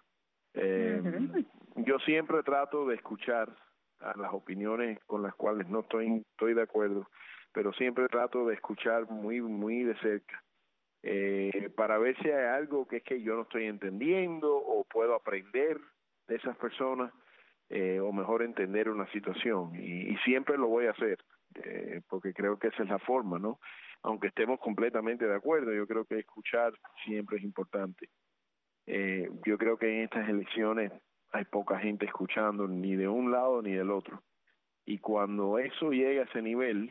Speaker 4: Yo siempre trato de escuchar a las opiniones con las cuales no estoy de acuerdo, pero siempre trato de escuchar muy, muy de cerca, para ver si hay algo que es que yo no estoy entendiendo, o puedo aprender de esas personas, o mejor entender una situación, y siempre lo voy a hacer, porque creo que esa es la forma, ¿no? Aunque estemos completamente de acuerdo, yo creo que escuchar siempre es importante. Yo creo que en estas elecciones hay poca gente escuchando, ni de un lado ni del otro, y cuando eso llega a ese nivel,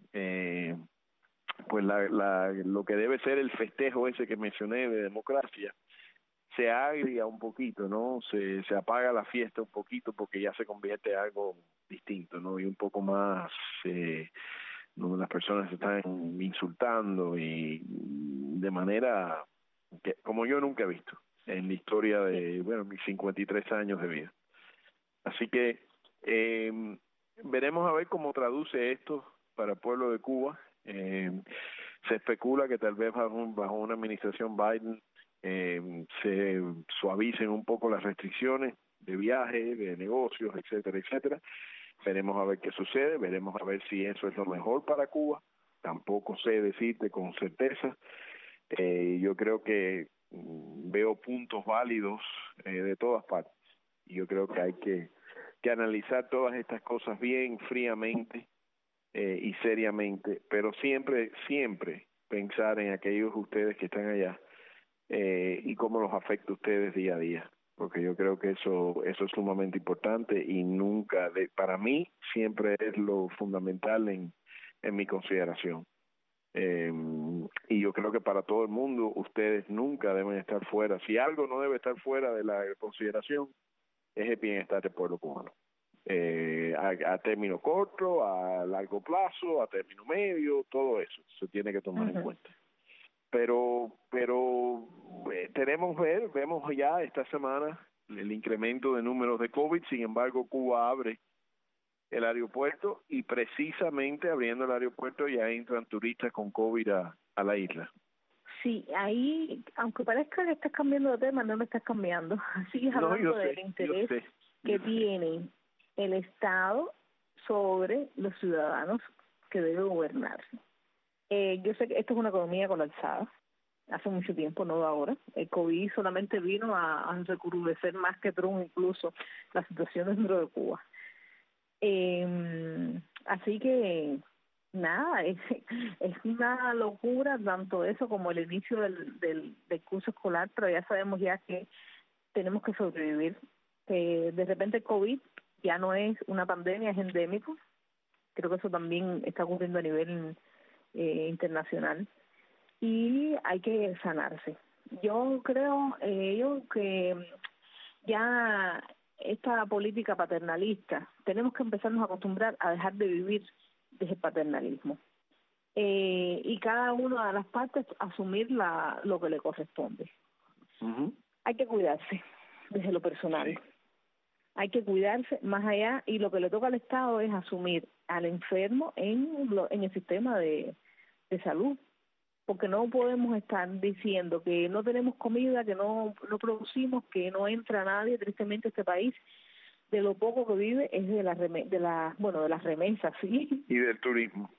Speaker 4: pues lo que debe ser el festejo ese que mencioné de democracia se agria un poquito, ¿no? Se apaga la fiesta un poquito, porque ya se convierte en algo distinto, ¿no? Y un poco más, donde las personas se están insultando, y de manera que como yo nunca he visto en la historia de, mis 53 años de vida. Así que veremos a ver cómo traduce esto para el pueblo de Cuba. Se especula que tal vez bajo una administración Biden se suavicen un poco las restricciones de viaje, de negocios, etcétera, etcétera. Veremos a ver qué sucede, veremos a ver si eso es lo mejor para Cuba. Tampoco sé decirte con certeza. Yo creo que veo puntos válidos de todas partes. Y yo creo que hay que analizar todas estas cosas bien fríamente y seriamente, pero siempre pensar en aquellos ustedes que están allá y cómo los afecta a ustedes día a día, porque yo creo que eso es sumamente importante y nunca, para mí, siempre es lo fundamental en mi consideración. Y yo creo que para todo el mundo, ustedes nunca deben estar fuera. Si algo no debe estar fuera de la consideración, es el bienestar del pueblo cubano. A término corto, a largo plazo, a término medio, todo eso se tiene que tomar en cuenta. Pero vemos ya esta semana el incremento de números de COVID. Sin embargo, Cuba abre el aeropuerto y precisamente abriendo el aeropuerto ya entran turistas con COVID a la isla.
Speaker 5: Sí, ahí, aunque parezca que estás cambiando de tema, no me estás cambiando. Sigues hablando del interés que tiene el Estado sobre los ciudadanos que debe gobernarse. Yo sé que esto es una economía colapsada, hace mucho tiempo, no de ahora. El COVID solamente vino a recrudecer más que Trump incluso la situación dentro de Cuba. Así que nada, es una locura tanto eso como el inicio del curso escolar, pero ya sabemos ya que tenemos que sobrevivir. De repente el COVID ya no es una pandemia, es endémico. Creo que eso también está ocurriendo a nivel internacional y hay que sanarse. Yo creo que ya esta política paternalista, tenemos que empezarnos a acostumbrar a dejar de vivir desde el paternalismo y cada una de las partes asumir lo que le corresponde. Hay que cuidarse desde lo personal. Sí. Hay que cuidarse más allá y lo que le toca al Estado es asumir al enfermo en el sistema de salud, porque no podemos estar diciendo que no tenemos comida, que no producimos, que no entra nadie. Tristemente este país de lo poco que vive es de las remesas, sí,
Speaker 4: y del turismo.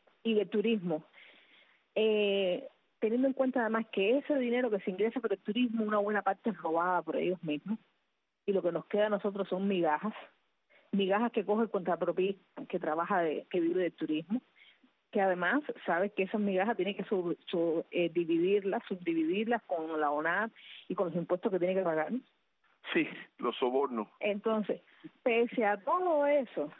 Speaker 5: Teniendo en cuenta además que ese dinero que se ingresa por el turismo, una buena parte es robada por ellos mismos. Y lo que nos queda a nosotros son migajas que coge el contrapropista que trabaja que vive del turismo, que además sabes que esas migajas tiene que subdividirlas con la ONAP y con los impuestos que tiene que pagar.
Speaker 4: Sí, los sobornos.
Speaker 5: Entonces, pese a todo eso,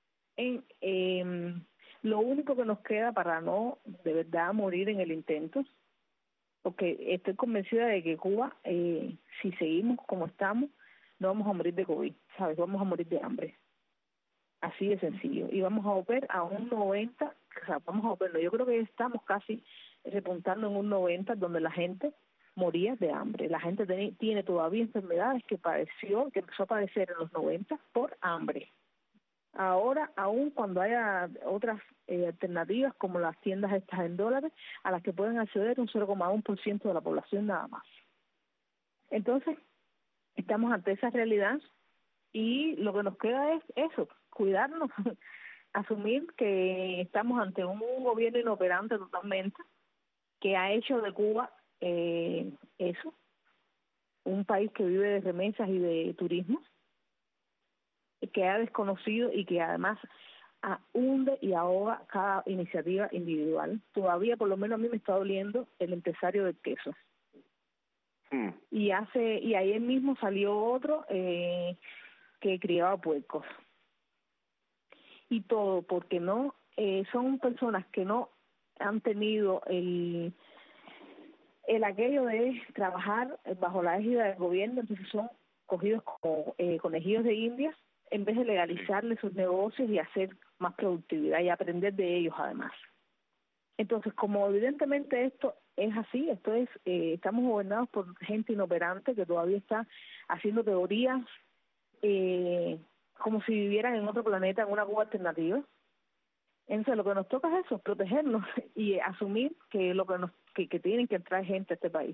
Speaker 5: lo único que nos queda para no de verdad morir en el intento, porque estoy convencida de que Cuba, si seguimos como estamos, no vamos a morir de COVID, ¿sabes? Vamos a morir de hambre. Así de sencillo. Y vamos a volver a un 90, o sea, yo creo que estamos casi repuntando en un 90 donde la gente moría de hambre. La gente tiene todavía enfermedades que empezó a padecer en los 90 por hambre. Ahora, aún cuando haya otras alternativas como las tiendas estas en dólares, a las que pueden acceder un 0,1% de la población nada más. Entonces, estamos ante esa realidad y lo que nos queda es eso, cuidarnos, asumir que estamos ante un gobierno inoperante totalmente, que ha hecho de Cuba eso, un país que vive de remesas y de turismo, que ha desconocido y que además hunde y ahoga cada iniciativa individual. Todavía, por lo menos a mí me está doliendo el empresario del queso. Y ayer mismo salió otro que criaba puercos. Y todo porque no son personas que no han tenido el aquello de trabajar bajo la égida del gobierno, entonces son cogidos como conejillos de indias en vez de legalizarles sus negocios y hacer más productividad y aprender de ellos además. Entonces, como evidentemente esto es así, estamos gobernados por gente inoperante que todavía está haciendo teorías como si vivieran en otro planeta, en una Cuba alternativa. Entonces lo que nos toca es eso, protegernos y asumir que lo que tienen que entrar gente a este país.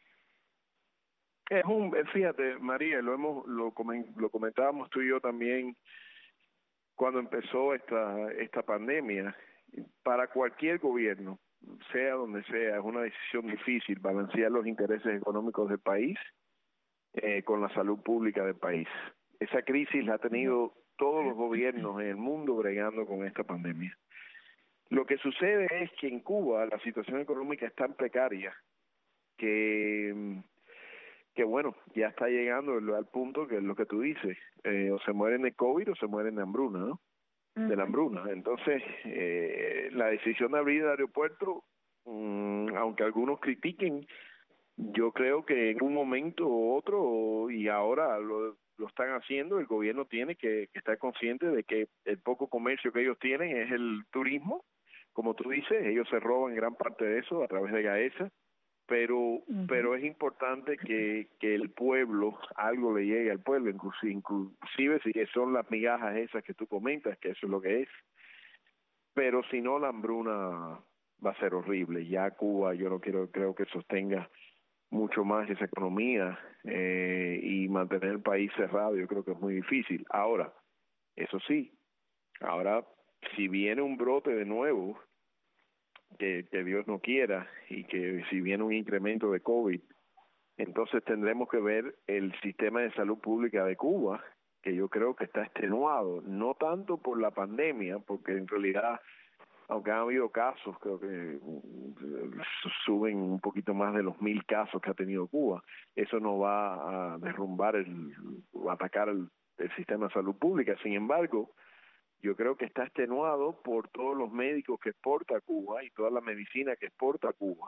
Speaker 4: Fíjate, María, lo comentábamos tú y yo también cuando empezó esta pandemia. Para cualquier gobierno, sea donde sea, es una decisión difícil balancear los intereses económicos del país con la salud pública del país. Esa crisis la ha tenido todos los gobiernos en el mundo bregando con esta pandemia. Lo que sucede es que en Cuba la situación económica es tan precaria que bueno, ya está llegando al punto que es lo que tú dices, o se mueren de COVID o se mueren de hambruna, ¿no? De la hambruna. Entonces, la decisión de abrir el aeropuerto, aunque algunos critiquen, yo creo que en un momento u otro, y ahora lo están haciendo, el gobierno tiene que estar consciente de que el poco comercio que ellos tienen es el turismo. Como tú dices, ellos se roban gran parte de eso a través de GAESA, pero es importante que el pueblo, algo le llegue al pueblo, inclusive si son las migajas esas que tú comentas, que eso es lo que es, pero si no, la hambruna va a ser horrible. Ya Cuba, yo no creo que sostenga mucho más esa economía, y mantener el país cerrado yo creo que es muy difícil. Ahora, eso sí, si viene un brote de nuevo, que Dios no quiera, y que si viene un incremento de COVID, entonces tendremos que ver el sistema de salud pública de Cuba, que yo creo que está extenuado, no tanto por la pandemia, porque en realidad, aunque han habido casos, creo que suben un poquito más de los 1,000 casos que ha tenido Cuba, eso no va a derrumbar o atacar el sistema de salud pública. Sin embargo, yo creo que está extenuado por todos los médicos que exporta Cuba y toda la medicina que exporta Cuba.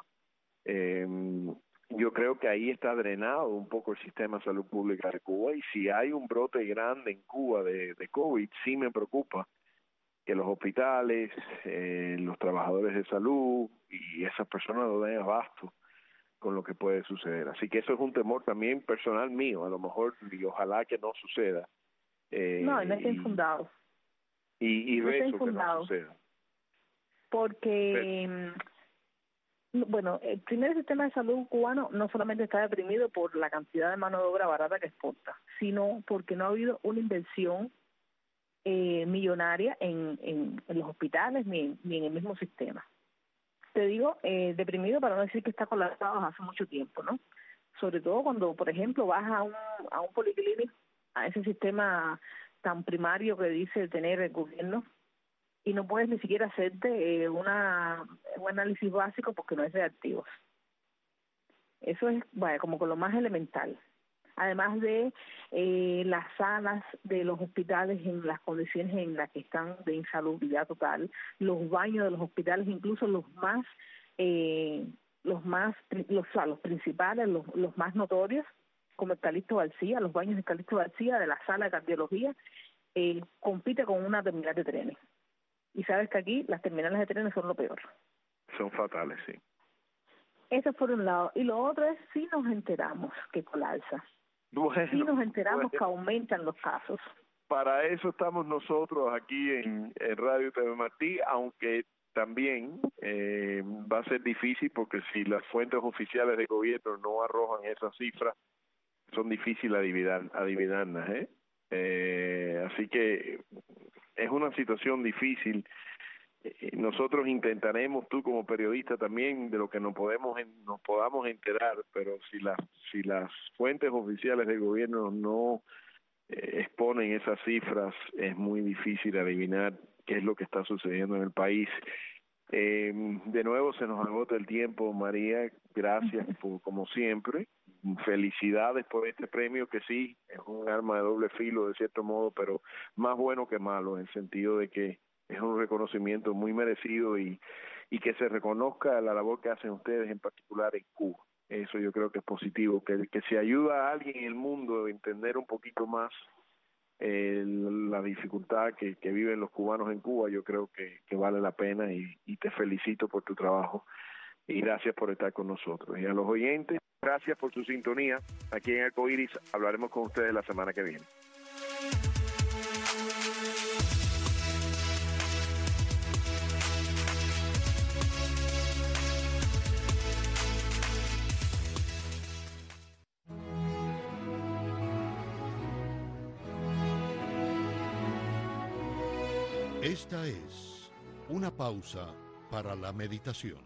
Speaker 4: Yo creo que ahí está drenado un poco el sistema de salud pública de Cuba, y si hay un brote grande en Cuba de COVID, sí me preocupa que los hospitales, los trabajadores de salud y esas personas no den abasto con lo que puede suceder. Así que eso es un temor también personal mío, a lo mejor, y ojalá que no suceda.
Speaker 5: No está infundado.
Speaker 4: Y
Speaker 5: no
Speaker 4: rezo que no suceda.
Speaker 5: Porque, bueno, el primer sistema de salud cubano no solamente está deprimido por la cantidad de mano de obra barata que exporta, sino porque no ha habido una inversión millonaria en los hospitales ni en el mismo sistema. Te digo deprimido para no decir que está colapsado hace mucho tiempo, ¿no? Sobre todo cuando, por ejemplo, vas a un policlínico, a ese sistema tan primario que dice tener el gobierno, y no puedes ni siquiera hacerte un análisis básico porque no es de activos. Eso es como con lo más elemental. Además de las salas de los hospitales en las condiciones en las que están de insalubridad total, los baños de los hospitales, incluso los principales, los más notorios, como el Calixto García, los baños de Calixto García de la sala de cardiología, compite con una terminal de trenes. Y sabes que aquí las terminales de trenes son lo peor.
Speaker 4: Son fatales, sí.
Speaker 5: Eso por un lado. Y lo otro es, si nos enteramos que colapsa.
Speaker 4: Bueno,
Speaker 5: si nos enteramos que aumentan los casos.
Speaker 4: Para eso estamos nosotros aquí en Radio TV Martí, aunque también va a ser difícil, porque si las fuentes oficiales de gobierno no arrojan esas cifras, son difíciles adivinarlas, así que es una situación difícil. Nosotros intentaremos, tú como periodista también, de lo que nos podamos enterar, pero si las fuentes oficiales del gobierno no exponen esas cifras, es muy difícil adivinar qué es lo que está sucediendo en el país. De nuevo se nos agota el tiempo, María. Gracias como siempre. Felicidades por este premio, que sí, es un arma de doble filo de cierto modo, pero más bueno que malo, en el sentido de que es un reconocimiento muy merecido y que se reconozca la labor que hacen ustedes, en particular en Cuba. Eso yo creo que es positivo, que se ayuda a alguien en el mundo a entender un poquito más la dificultad que viven los cubanos en Cuba. Yo creo que vale la pena, y te felicito por tu trabajo y gracias por estar con nosotros. Y a los oyentes, gracias por su sintonía. Aquí en Arcoiris hablaremos con ustedes la semana que viene.
Speaker 6: Esta es una pausa para la meditación.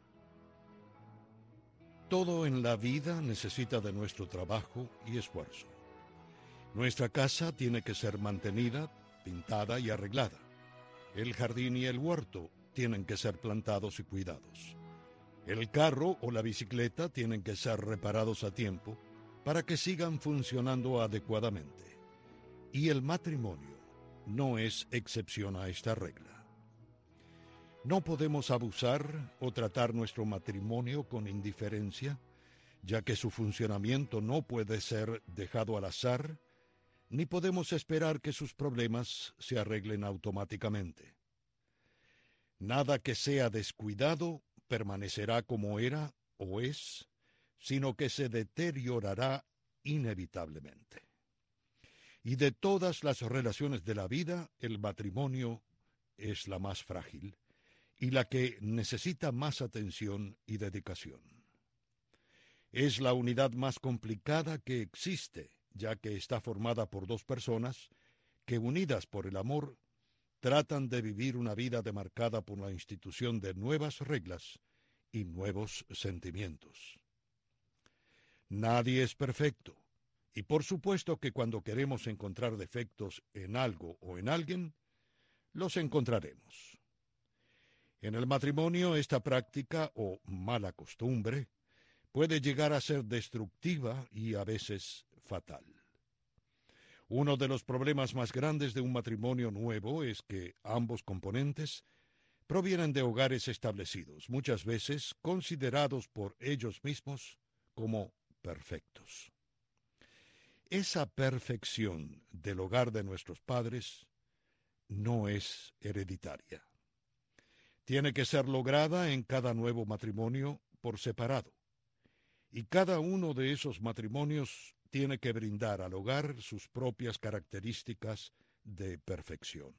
Speaker 6: Todo en la vida necesita de nuestro trabajo y esfuerzo. Nuestra casa tiene que ser mantenida, pintada y arreglada. El jardín y el huerto tienen que ser plantados y cuidados. El carro o la bicicleta tienen que ser reparados a tiempo para que sigan funcionando adecuadamente. Y el matrimonio no es excepción a esta regla. No podemos abusar o tratar nuestro matrimonio con indiferencia, ya que su funcionamiento no puede ser dejado al azar, ni podemos esperar que sus problemas se arreglen automáticamente. Nada que sea descuidado permanecerá como era o es, sino que se deteriorará inevitablemente. Y de todas las relaciones de la vida, el matrimonio es la más frágil y la que necesita más atención y dedicación. Es la unidad más complicada que existe, ya que está formada por dos personas que, unidas por el amor, tratan de vivir una vida demarcada por la institución de nuevas reglas y nuevos sentimientos. Nadie es perfecto, y por supuesto que cuando queremos encontrar defectos en algo o en alguien, los encontraremos. En el matrimonio, esta práctica o mala costumbre puede llegar a ser destructiva y a veces fatal. Uno de los problemas más grandes de un matrimonio nuevo es que ambos componentes provienen de hogares establecidos, muchas veces considerados por ellos mismos como perfectos. Esa perfección del hogar de nuestros padres no es hereditaria. Tiene que ser lograda en cada nuevo matrimonio por separado. Y cada uno de esos matrimonios tiene que brindar al hogar sus propias características de perfección.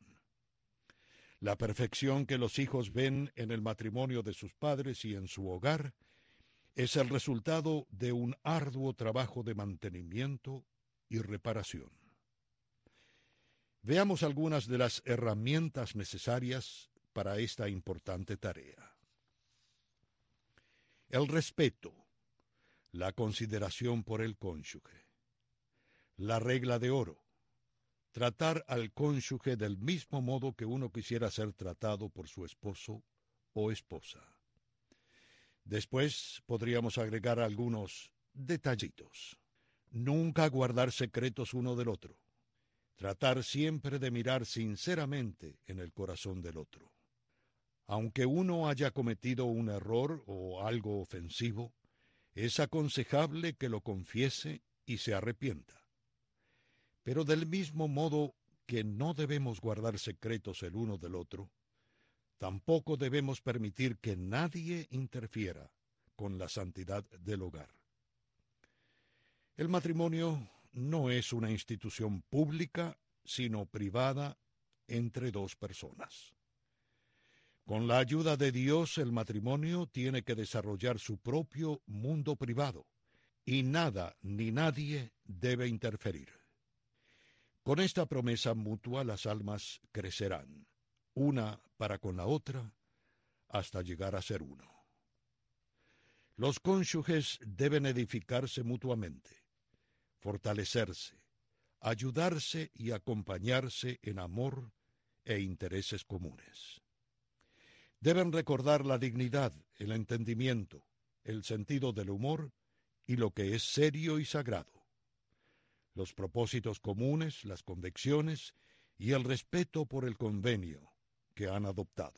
Speaker 6: La perfección que los hijos ven en el matrimonio de sus padres y en su hogar es el resultado de un arduo trabajo de mantenimiento y reparación. Veamos algunas de las herramientas necesarias para esta importante tarea. El respeto, la consideración por el cónyuge. La regla de oro, tratar al cónyuge del mismo modo que uno quisiera ser tratado por su esposo o esposa. Después podríamos agregar algunos detallitos. Nunca guardar secretos uno del otro. Tratar siempre de mirar sinceramente en el corazón del otro. Aunque uno haya cometido un error o algo ofensivo, es aconsejable que lo confiese y se arrepienta. Pero del mismo modo que no debemos guardar secretos el uno del otro, tampoco debemos permitir que nadie interfiera con la santidad del hogar. El matrimonio no es una institución pública, sino privada entre dos personas. Con la ayuda de Dios, el matrimonio tiene que desarrollar su propio mundo privado, y nada ni nadie debe interferir. Con esta promesa mutua, las almas crecerán, una para con la otra, hasta llegar a ser uno. Los cónyuges deben edificarse mutuamente, fortalecerse, ayudarse y acompañarse en amor e intereses comunes. Deben recordar la dignidad, el entendimiento, el sentido del humor y lo que es serio y sagrado. Los propósitos comunes, las convicciones y el respeto por el convenio que han adoptado.